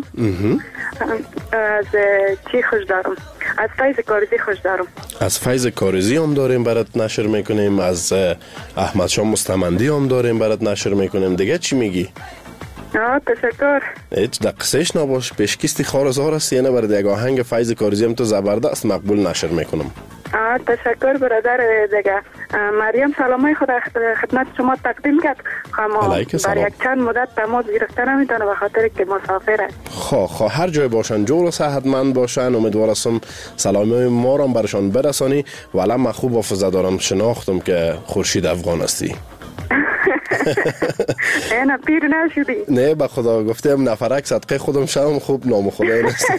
از چی خوش دارم؟ از فیض کارزی خوش دارم. از فیض کارزی هم داریم برات نشر میکنیم. از احمد شاه مستمندی هم داریم برات نشر میکنیم. دیگه چی میگی؟ تشکر. هیچ دقیقش نباش. پیشکیستی خارزار است یعنی برای یک آهنگ فیض کارزی هم تو زبردست مقبول نشر میکنم. تشکر برادر دیگه. مریم سلامای خود خدمت شما تقدیم کرد. اما برای یک چند مدت تماس گرفته نمیتونه به خاطر که مسافره. خواه هر جای باشن جور و صحتمند باشن. امیدوار هستم سلامی ما را برشان برسانی. ولی من خوب حافظه دارم، شناختم که خورشید افغان هستی. نه پیر نشدی. نه به خدا گفتم نفرک صدقه خودم شم خوب نام خدای نیست.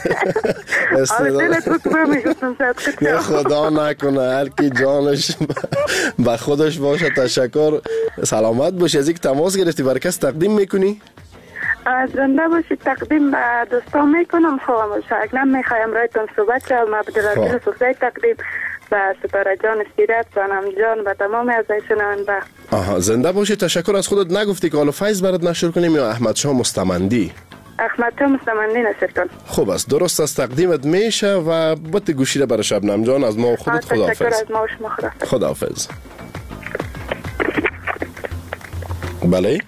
نه خدا نکنه هر کی جانش به خودش باشه. تشکر، سلامت باشی. از یک تماس گرفتی برای کس تقدیم میکنی؟ زنده باشی. تقدیم به دوستان میکنم. خواهم شاگرم میخوایم رایتون صحبت شد. ما بدرازیل سوزای تقدیم و ستاره جان سیرت و نم جان و تمام ازای شنونده. زنده باشی. تشکر. از خودت نگفتی که حالا فیض برات نشر کنیم یا احمد شاه مستمندی؟ احمد شاه مستمندی نشر کن. خوب است، درست است، تقدیمت میشه و بط گوشی را برای شبنم جان از ما و خودت. خداحافظ. تشکر از ما و شما. خداحافظ. بله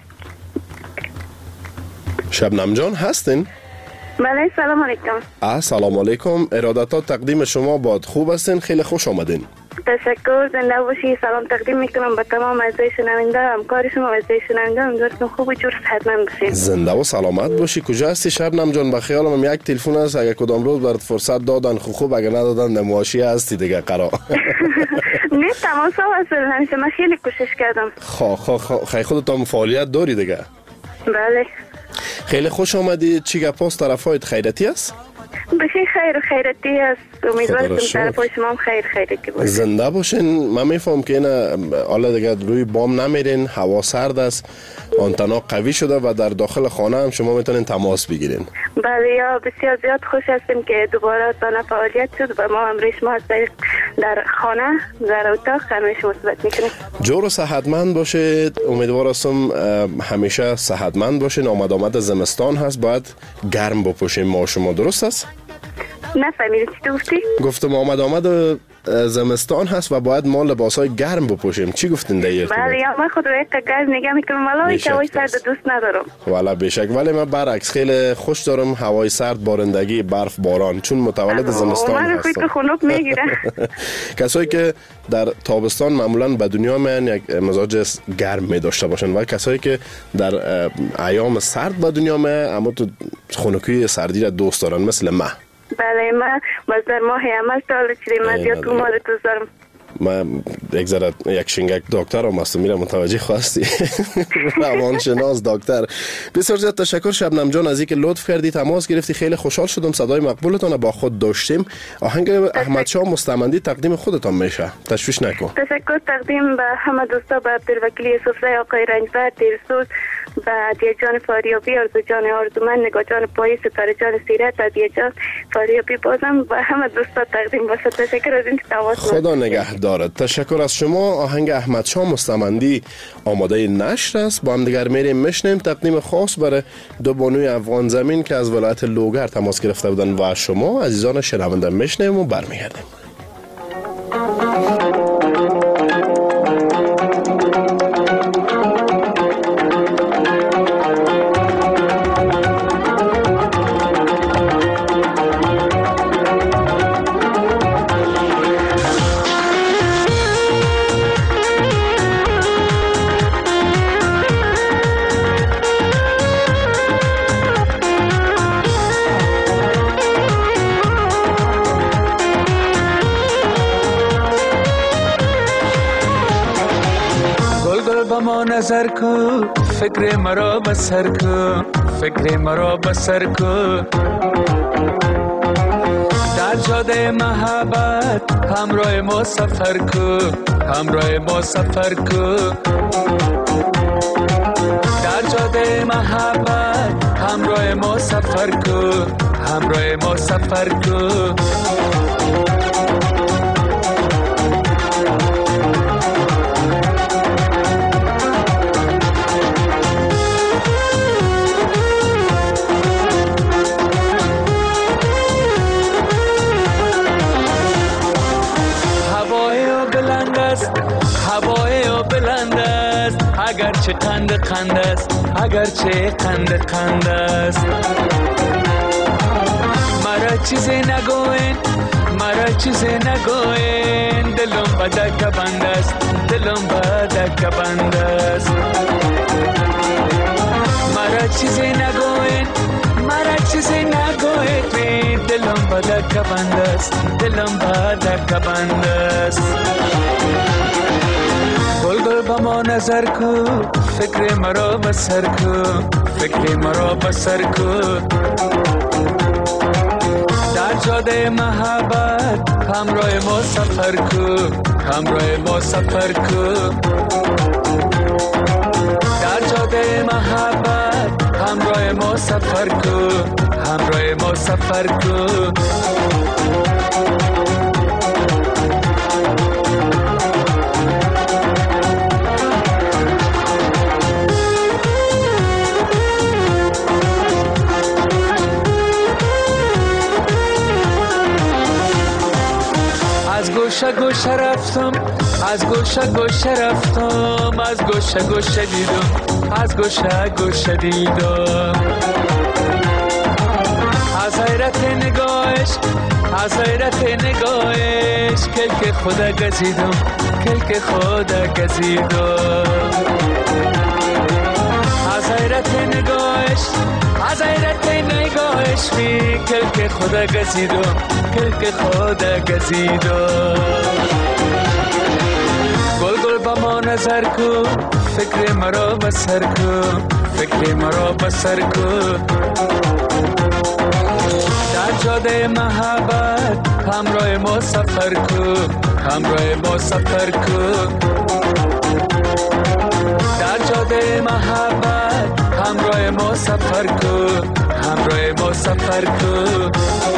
شبنم جان هستین؟ بله سلام علیکم. سلام علیکم. ارادتا تقدیم شما باد. خوب هستین؟ خیلی خوش آمدین. تشکر، زنده باشی. سلام تقدیم میکنم به تمام اعضای شنونده، همکار شما و اعضای شنونده. امیدوارم خوب و جور صحتمند باشین. زنده و سلامت باشی. کجا هستی شبنم جان؟ به خیالم یک تلفن است، اگه کدام روز برات فرصت دادن خوب، اگه ندادن نمایشی هستی دیگه قرار. نه تماس وصل همیشه. من خیلی کوشش کردم. خیلی خودت فعالیت داری دیگه. بله. خیلی خوش آمدی. چی گپاست؟ طرفایت خیرتی است؟ بخیر خیر و خیرتی است. امیدوارم طرفای شما هم خیرتی باشه. زنده باشین. من میفهم که اینا حالا دیگه روی بام نمیرین، هوا سرد است، آنتنا قوی شده و در داخل خانه هم شما میتونین تماس بگیرین. بله یا بسیار زیاد خوش هستیم که دوباره تانه فعالیت شد و ما امروز شما در خانه در اتاق همیشه مثبت میکنیم. جور و صحتمند باشید. امیدوار هستم همیشه صحتمند باشین. آمد زمستان هست، باید گرم بپوشیم ما شما. درست است؟ نفهمیدی چی گفتی؟ گفتم آمد زمستان هست و باید ما لباسای گرم بپوشیم. چی گفتین دیگه؟ بله یا من خود رو یک گرم نگه میکنم ولی هوای سرد دوست ندارم. والا بیشک. ولی من برعکس خیلی خوش دارم هوای سرد، بارندگی، برف، باران، چون متولد زمستان هستم. من خنک میگیره. کسایی که در تابستان معمولا به دنیا میان یک مزاج گرم می داشته باشن و کسایی که در ایام سرد به دنیا میان اما تو خنکی سردی را دوست دارن مثل من. بله من باز در ماه عمل سال چیزی من زیاد تو مال دوست دارم. من یک شنگک دکتر هم هستم، میرم متوجه خواستی. روانشناس دکتر. بسیار زیاد تشکر شبنم جان از اینکه لطف کردی تماس گرفتی، خیلی خوشحال شدم. صدای مقبولتان با خود داشتیم. آهنگ احمد شاه مستمندی تقدیم خودتان میشه، تشویش نکن. تشکر تقدیم به همه دوستا، به عبدالوکیل یوسفزی، آقای رنجبر، دیرسوز، به عدیه جان فاریابی، آرزو جان آرزومند، نگاه جان پایی، ستاره جان سیرت، عدیه جان فاریابی، بازم به همه دوستا تقدیم باشه. تشکر از اینکه تماس خدا نگه دارد. تشکر از شما. آهنگ احمد شاه مستمندی آماده نشر است. با هم دیگر میریم میشنیم. تقدیم خاص برای دو بانوی افغان زمین که از ولایت لوگر تماس گرفته بودن و شما عزیزان شنونده میشنیم و برمیگردیم. نظر کو فکر مرا بسر کو، فکر مرا بسر کو، در جاده محبت همراه ما سفر کو، همراه ما سفر کو، در جاده محبت همراه ما سفر کو، همراه ما سفر کو. اگرچه قند قند است، اگرچه قند قند است، مرا چیزی نگوین، مرا چیزی نگوین، دلم به دکه بند است، دلم به دکه بند است، مرا چیزی نگوین، مرا چیزی نگوین، دلم به دکه بند است، دلم به دکه بند است. گل با ما نظر کو، فکر مرا بسر کو، فکر مرا بسر کو، در جاده محبت همراه ما سفر کو، همراه ما سفر کو، در جاده محبت همراه ما سفر کو، همراه ما سفر کو. گوشه گوشه رفتم، از گوشه گوشه رفتم، از گوشه گوشه دیدم، از گوشه گوشه دیدم، از حیرت نگاهش، از حیرت نگاهش، کلک خدا گزیدم، کلک خدا گزیدم، از حیرت نگاهش، از حیرت نگاهش می کلک خدا گزیدم، کلک خدا گزیدم. گل گل با ما نظر کو، فکر مرا بسر کو، فکر مرا بسر کو، در جاده محبت همراه ما سفر کو، همراه ما سفر کو، در جاده محبت همراه ما سفر کو، همراه ما سفر کو.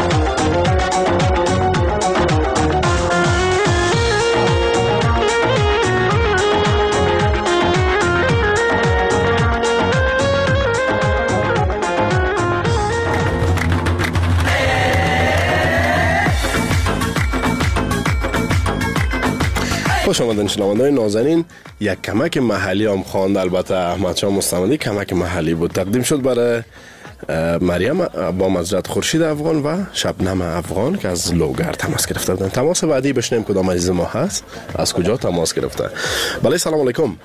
خوش آمدین شنوندگان نازنین. یک کمک محلی هم خواند، البته احمد شاه مستمندی کمک محلی بود، تقدیم شد برای مریم با مزرعه خورشید افغان و شبنم افغان که از لوگر تماس گرفته بودن. تماس بعدی بشنیم کدام عزیز ما هست، از کجا تماس گرفته. بله سلام علیکم.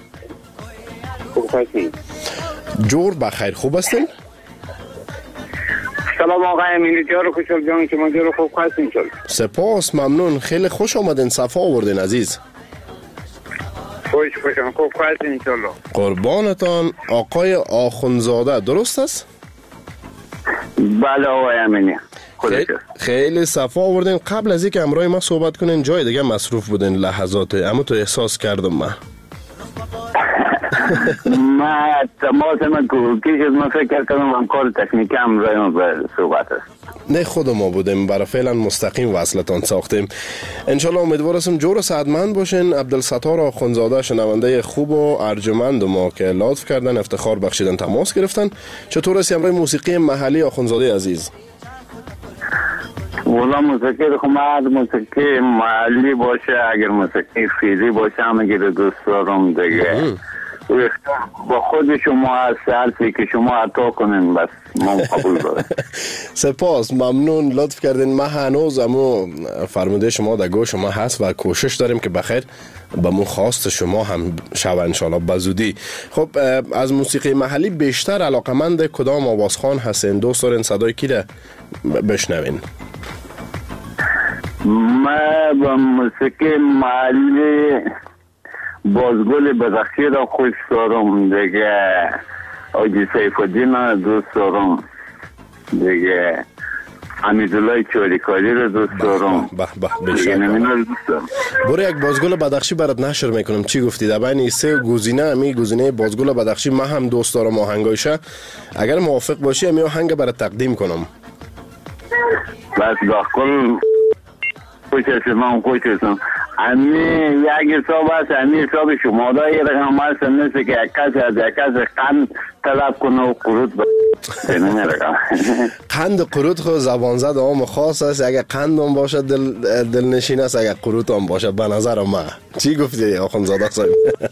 خوب هستین؟ جور بخیر، خوب هستین؟ سلام آقای امینی جان، خوشحال جان که منظور خوب هستین شد. سپاس، ممنون، خیلی خوش آمدین، صفا آوردین عزیز. خوشم خوب هستین ان شاء الله. قربانتان. آقای آخونزاده درست است؟ بله آقای امینی. خیلی صفا آوردین. قبل از اینکه امروز ما صحبت کنین جای دیگه مصروف بودین لحظات، اما تو احساس کردم من تماس من کوکی شد، من فکر کردم هم کار تکنیکی امروز ما به صحبت است. نه خود ما بودیم، برای فعلا مستقیم وصلتان ساختیم. انشالله امیدوار هستم جور و سعادتمند باشین. عبدالستار آخونزاده شنونده خوب و ارجمند ما که لطف کردن افتخار بخشیدن تماس گرفتن. چطور است امروز موسیقی محلی آخونزاده عزیز؟ والا موسیقی خماد موسیقی محلی باشه، اگر موسیقی فیزی باشه هم اگر دوست دارم دیگه با خود شما هست، حرفی که شما عطا کنین بس ما قبول دارم. سپاس، ممنون، لطف کردین. ما هنوز اما فرموده شما در گوش شما هست و کوشش داریم که بخیر به مون خواست شما هم شود انشالله بزودی. خب از موسیقی محلی بیشتر علاقمند کدام آوازخوان هستین؟ دوست دارین صدای کی را بشنوین؟ ما با موسیقی محلی بازگل بدخشی را خوش دارم دیگه، آجی سیف الدین را دوست دارم دیگه، حمیدالله چاریکاری را دوست دارم. برو یک بازگل بدخشی برات نشر میکنم. چی گفتی؟ در بین سه گزینه امی گزینه بازگل بدخشی ما هم دوست دارم آهنگایشه. اگر موافق باشی امی آهنگ برات تقدیم کنم. بس داخل خوش هستم، من خوش هستم. امی یک حساب هست، امی حساب شما دا یه رقم هست، مثل که یک کس از یک کس قند طلب کنه و قروت بینه رقم. قند قروت خود زبان زد آم خاص است. اگه قند هم باشه دل نشین است، اگه قروت هم باشه به نظر ما. چی گفتی آخونزاده صاحب؟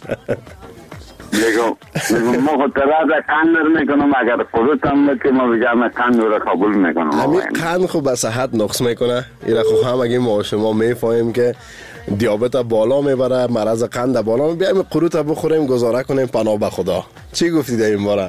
ما خود طلب قند میکنم، اگر قروت هم بکنم ما بجام قند رو قبول میکنم. همین قند خود به صحت نقص میکنه. ایره خود هم اگه ما شما میفهمیم که دیابت بالا میبره، مرض قند بالا میبره، بیایم قروت بخوریم گزاره کنیم پناه به خدا. چی گفتید این باره؟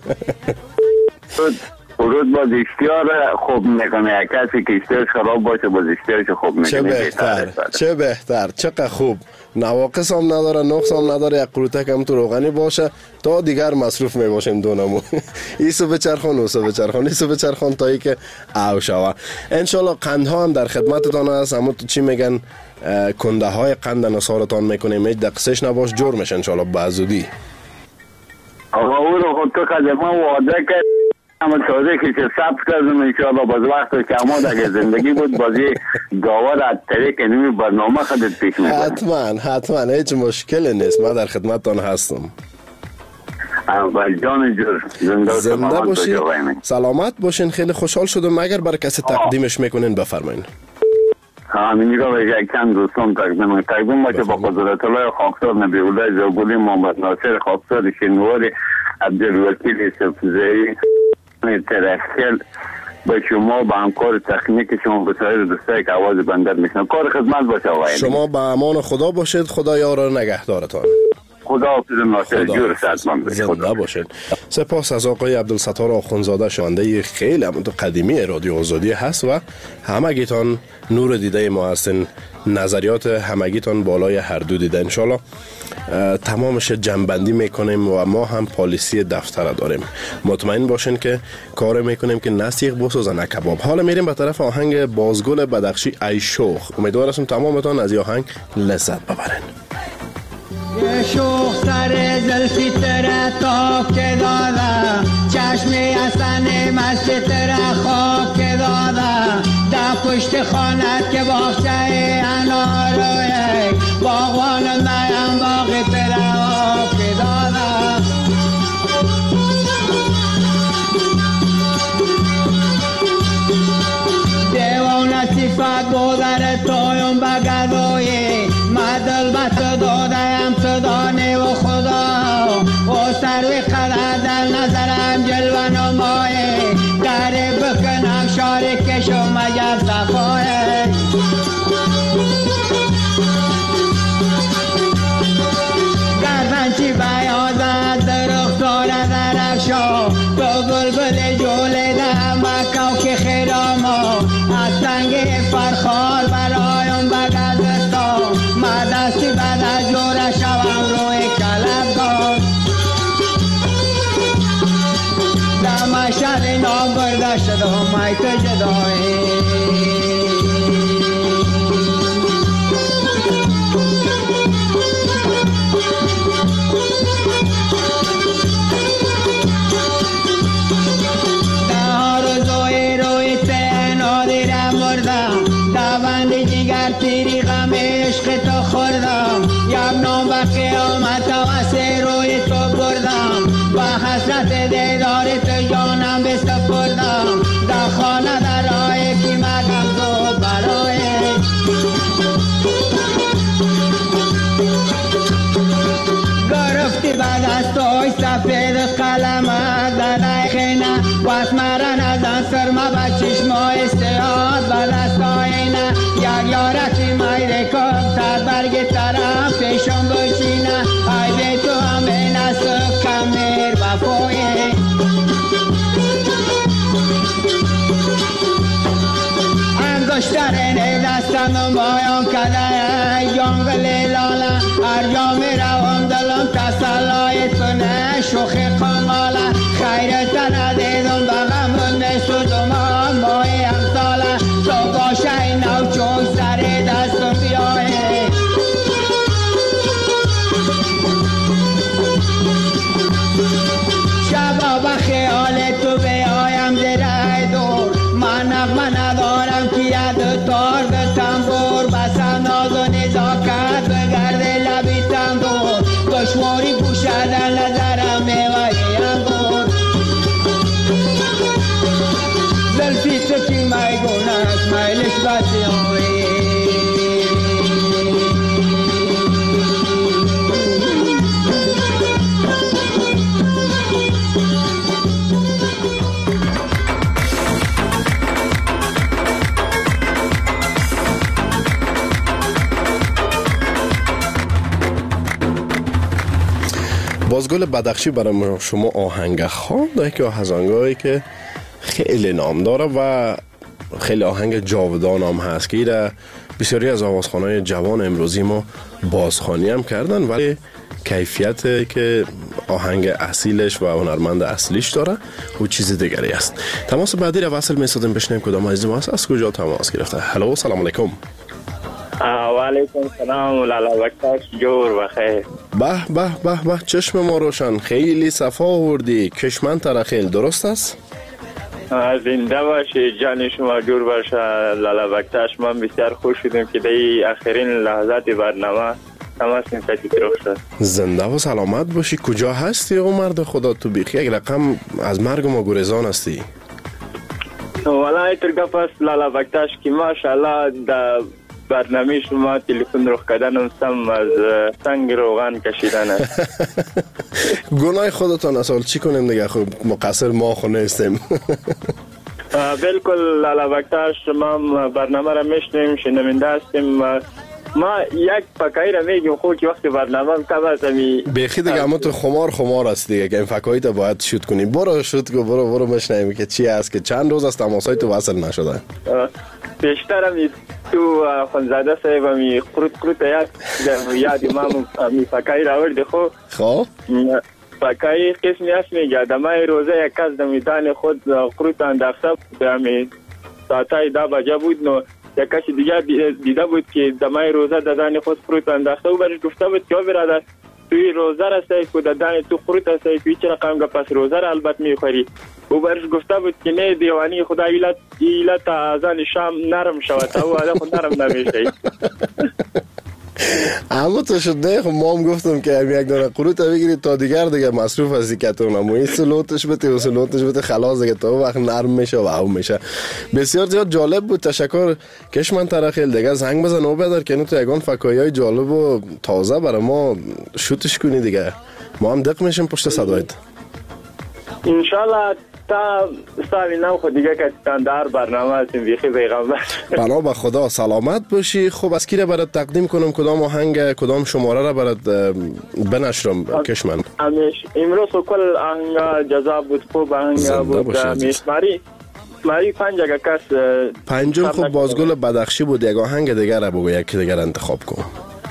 قروت باز اشتیار خوب میکنه، یک کسی که اشتیارش خراب باشه باز اشتیارش خوب میکنه. چه بهتر، چه بهتر، چقدر خوب. نواقص هم نداره، نقص هم نداره. یک قروتک هم تو روغنی باشه تا دیگر مصروف میباشیم دونمون. ایسو بچرخان اوسو بچرخان، ایسو بچرخان تا ای که او شوه. انشالله قندها هم در خدمتتان هست. اما تو چی میگن کنده های قند نثارتان میکنیم، هیچ دقیقش نباش، جور میشه انشالله بازودی. آقا او رو خود تو که ما وعده کرد اما تازه که ثبت کردم انشاءالله باز وقت که اما دیگه زندگی بود بازی داور از طریق اینمی برنامه خودت پیش میکنم. حتما هیچ مشکلی نیست، ما در خدمتتان هستم. اول جان جور زنده باشین، سلامت باشین. خیلی خوشحال شدم. اگر برای کسی تقدیمش میکنین بفرمایین. همینی را به یک چند دوستان تقدیم باشه با قدرت الله خاکسار نبی الله زوگلی محمد ناصر خاکسار شنواری عبدالوکیل سفزهی ترخیل به شما با همکار تکنیک شما به سایر دوستایی که آواز بندر میشنن کار خدمت باشه آقای شما به امان خدا باشید. خدا یار و نگهدارتان. خدا حافظ ناصر جور سعدمند زنده باشید. سپاس از آقای عبدالستار آخونزاده شنونده خیلی قدیمی رادیو آزادی هست و همگیتان نور دیده ما هستین. نظریات همگیتان بالای هر دو دیده. انشالله تمامش جنبندی میکنیم و ما هم پالیسی دفتر داریم. مطمئن باشین که کار میکنیم که نه سیخ بسازه نه کباب. حالا میریم به طرف آهنگ بازگل بدخشی ای شوخ. امیدوار هستم تمامتان از این آهنگ لذت ببرین. یه شوخ سر زلفی تره تاب که داده، چشمی اصنی مستی تره خواب که داده، در پشت خانت که باخچه اناروی باغوان نیم باقی تره آب که داده. دیوان صفت بودر تویم بگدوی مدل بط دادیم صدانه و خدا و سروی قدر در نظرم جلوه نمایه داره بکنم شاری کشو مگر صفایه. برگ طرف پیشم بچینه ای به تو همه نست کمیر وفایه انگشترین دستم مایان کده جنگل لاله هر جا می روم دلم تسلای تو نه شوخ قماله خیرت ندیدم بغم می سودم مای امثاله تو باشه این نو چون سر دستم بیایه شبا با خیال تو بیایم زیر دور من نغمه ندارم که ید تار به تنبور بسن ناز و نزاکت بگرده لبی تنبور دشواری پوشدن نظرم میوه انگور زلفی تو کی میگون است میلش بسی آوی بازگل بدخشی برای شما آهنگ خوانده که از آهنگایی که خیلی نام داره و خیلی آهنگ جاودان هم هست که بسیاری از آوازخوانای جوان امروزی ما بازخوانی هم کردن ولی کیفیت که آهنگ اصیلش و هنرمند اصلیش داره و چیز دیگری است. تماس بعدی را وصل می‌سازیم بشنویم کدام عزیز ما از کجا تماس گرفته. هلو سلام علیکم. و علیکم سلام لالا وقتش جور بخیر. به چشم ما روشن، خیلی صفا آوردی. کشمن ترخیل درست است؟ زنده باشی، جان شما جور باشه لالا وقتش. من بسیار خوش شدم که در آخرین لحظات برنامه تماس طرف شد. زنده و سلامت باشی. کجا هستی او مرد خدا؟ تو بیخی یک رقم از مرگ ما گریزان هستی. والا ایتر گپ است لالا وقتش که ماشاءالله در برنامه شما تلفن رو کردنم سم از سنگ روغن کشیدن است. گناه خودتان اصال چی کنیم دیگه، خب مقصر ما خو نیستیم. بالکل لالا وقتش ما برنامه را میشنیم، شنونده هستیم. ما یک پکایی را میگیم خود که وقتی برنامه کم است همی بیخی دیگه اما تو خمار است دیگه که این فکایی تا باید شوت کنی. برو شوت کن، برو مشنیم که چی است که چند روز از تماسای تو وصل نشده. بیشتر همی تو خونزاده صاحب همی قروت یاد امام همی پکایی را ورده خب پکایی قسمی هست میگه دمای روزه یک کس دمیدان خود قروت انداخته همی ساعتای 10 بجه بود. نو یک کسی دیگه دیده بود که دمای روزه دادن خود قروت انداخته و برش گفته بود که برادر توی روزه را سعی که دادن تو قروت سعی که چرا قم پس روزه را البت میخوری. او برش گفته بود که نه دیوانی خدا ایلت ازان شام نرم شود او آدم خود نرم نمیشه. اما تو شد نه خب ما هم گفتم که یک دانه قروت بگیری تا دیگه مصروف هستی که تو نموی سلوتش بده خلاص دیگه تا وقت نرم میشه و او میشه. بسیار زیاد جالب بود. تشکر کشمن ترخیل دیگه زنگ بزن او بدر که تو یگان فکایای جالب و تازه برای ما شوتش کنی دیگه. ما هم دق میشیم پشت صدایت انشالله. تا سالی نو خود دیگه که در برنامه هستیم بیخی پیغمبر. بنا به خدا سلامت باشی. خب از کی را برات تقدیم کنم؟ کدام آهنگ کدام شماره را برات بنشرم کشمن؟ امروز کل آهنگ جذاب بود، خوب آهنگ بود. ماری 5 کس پنجم خب بازگل بدخشی بود. یک آهنگ دیگر را بگو، یک دیگر انتخاب کن.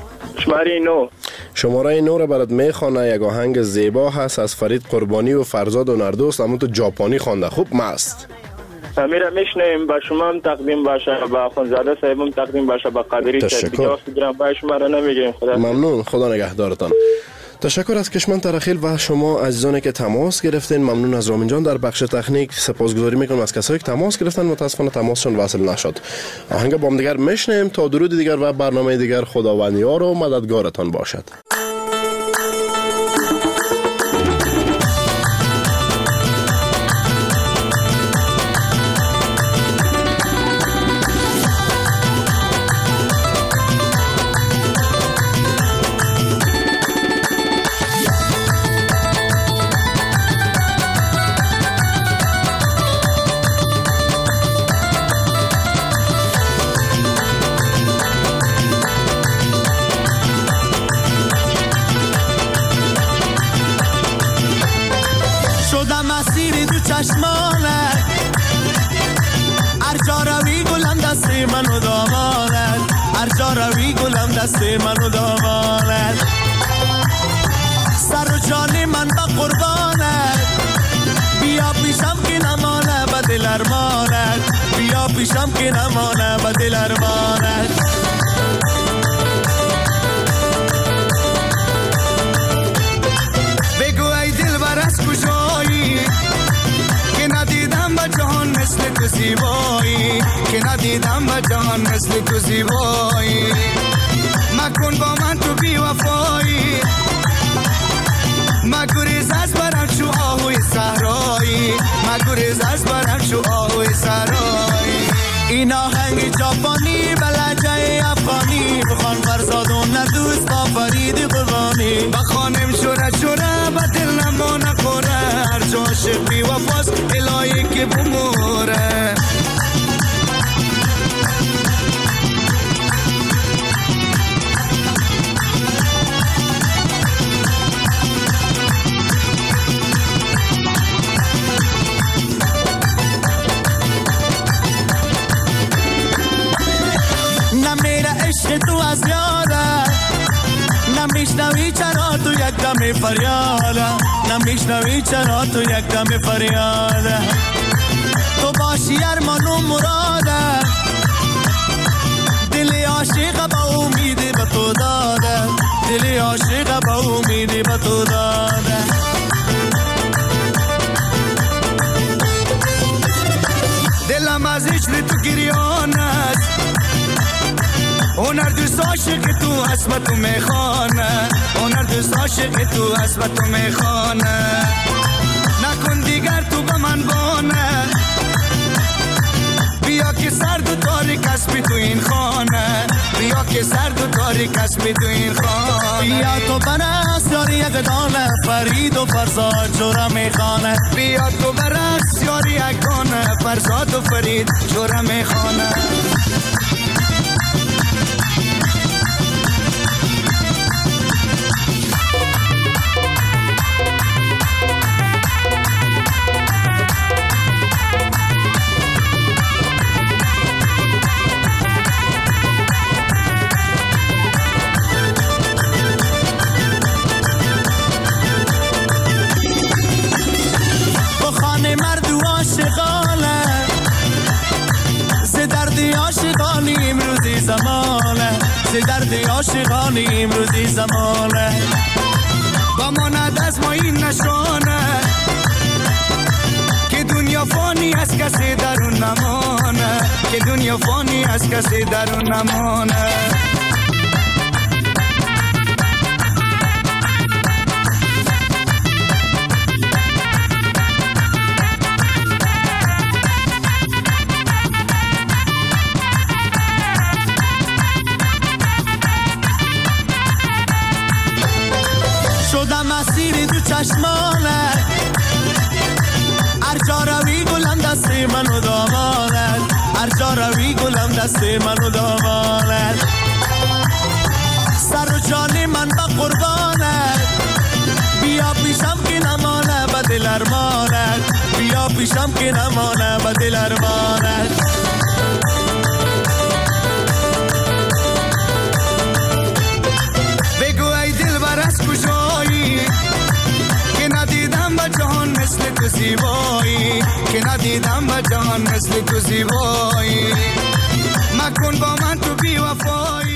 شماره 9 را برات میخوانه. یک آهنگ زیبا هست از فرید قربانی و فرزاد و نردوست، اما تو ژاپنی خوانده. خوب مست. میره میشنیم. با شما هم تقدیم باشه، با خونزاده صاحب هم تقدیم باشه، با قادری صاحب. دیگه وقتی گرام با شما را نمیگیم. خدا ممنون. خدا نگهدارتان. تشکر از کشمن ترخیل و شما عزیزانی که تماس گرفتین. ممنون از رامین جان در بخش تکنیک. سپاسگزاری میکنم از کسایی که تماس گرفتن. متاسفانه تماسشون وصل نشد. آهنگ با هم دیگر میشنیم. تا درود دیگر و برنامه دیگر خداوند یار و مددگارتان باشد. چشمانت هر جا روی گلم دست منو دامانت هر جا روی گلم دست منو دامانت سر و جان من با قربانت بیا پیشم که نمانه با دل ارمانت بیا پیشم که نمانه با دل ارمانت بگو ای دل بر از کجایی که ندیدم با جهان مثل تو زیبایی که ندیدم با جهان مثل تو زیبایی مکن با من تو بی وفایی مگریز از برم چو آهوی صحرایی مگریز از برم چو آهوی صحرایی این آهنگ جاپانی بلجه افغانی بخوان فرزادون دوست با فرید قربانی بخوانم شوره شوره با دل نمانه خوره هر جا عاشق بی وفاست الهی که بموره تو از یادم نمیشنوی چرا تو یک دم فریادم نمیشنوی چرا تو یک دم فریادم تو باشی ارمان و مرادم دل عاشق با امیدی به تو دادم دل عاشق با امیدی به تو دادم دلم از هجر تو گریان است هنر دوست عاشق تو اسم تو میخوانه هنر دوست عاشق تو اسم تو میخوانه نکن دیگر تو به من بانه بیا که سرد و تاریک اسبی تو این خانه بیا که سرد و تاریک اسبی تو این خانه بیا تو برقص یاری یک دانه فرید و فرزاد جوره میخوانه بیا تو برقص یاری یک دانه فرزاد و فرید جوره میخوانه زمانه ز درد عاشقانی امروزی زمانه با ماند از ما این نشانه که دنیا فانی از کسی درون نمانه که دنیا فانی از کسی درون نمانه چشمانت هر جا روی گلم دست منو دامانت هر جا روی گلم دست منو دامانت سر و جان من با قربانت بیا پیشم که نمانه با دل ارمانت بیا پیشم که نمانه با دل ارمانت بگو ای دل بر از کجایی که ندیدم با جهان مثل تو زیبایی که ندیدم با جهان مثل تو زیبایی مکن با من تو بی وفایی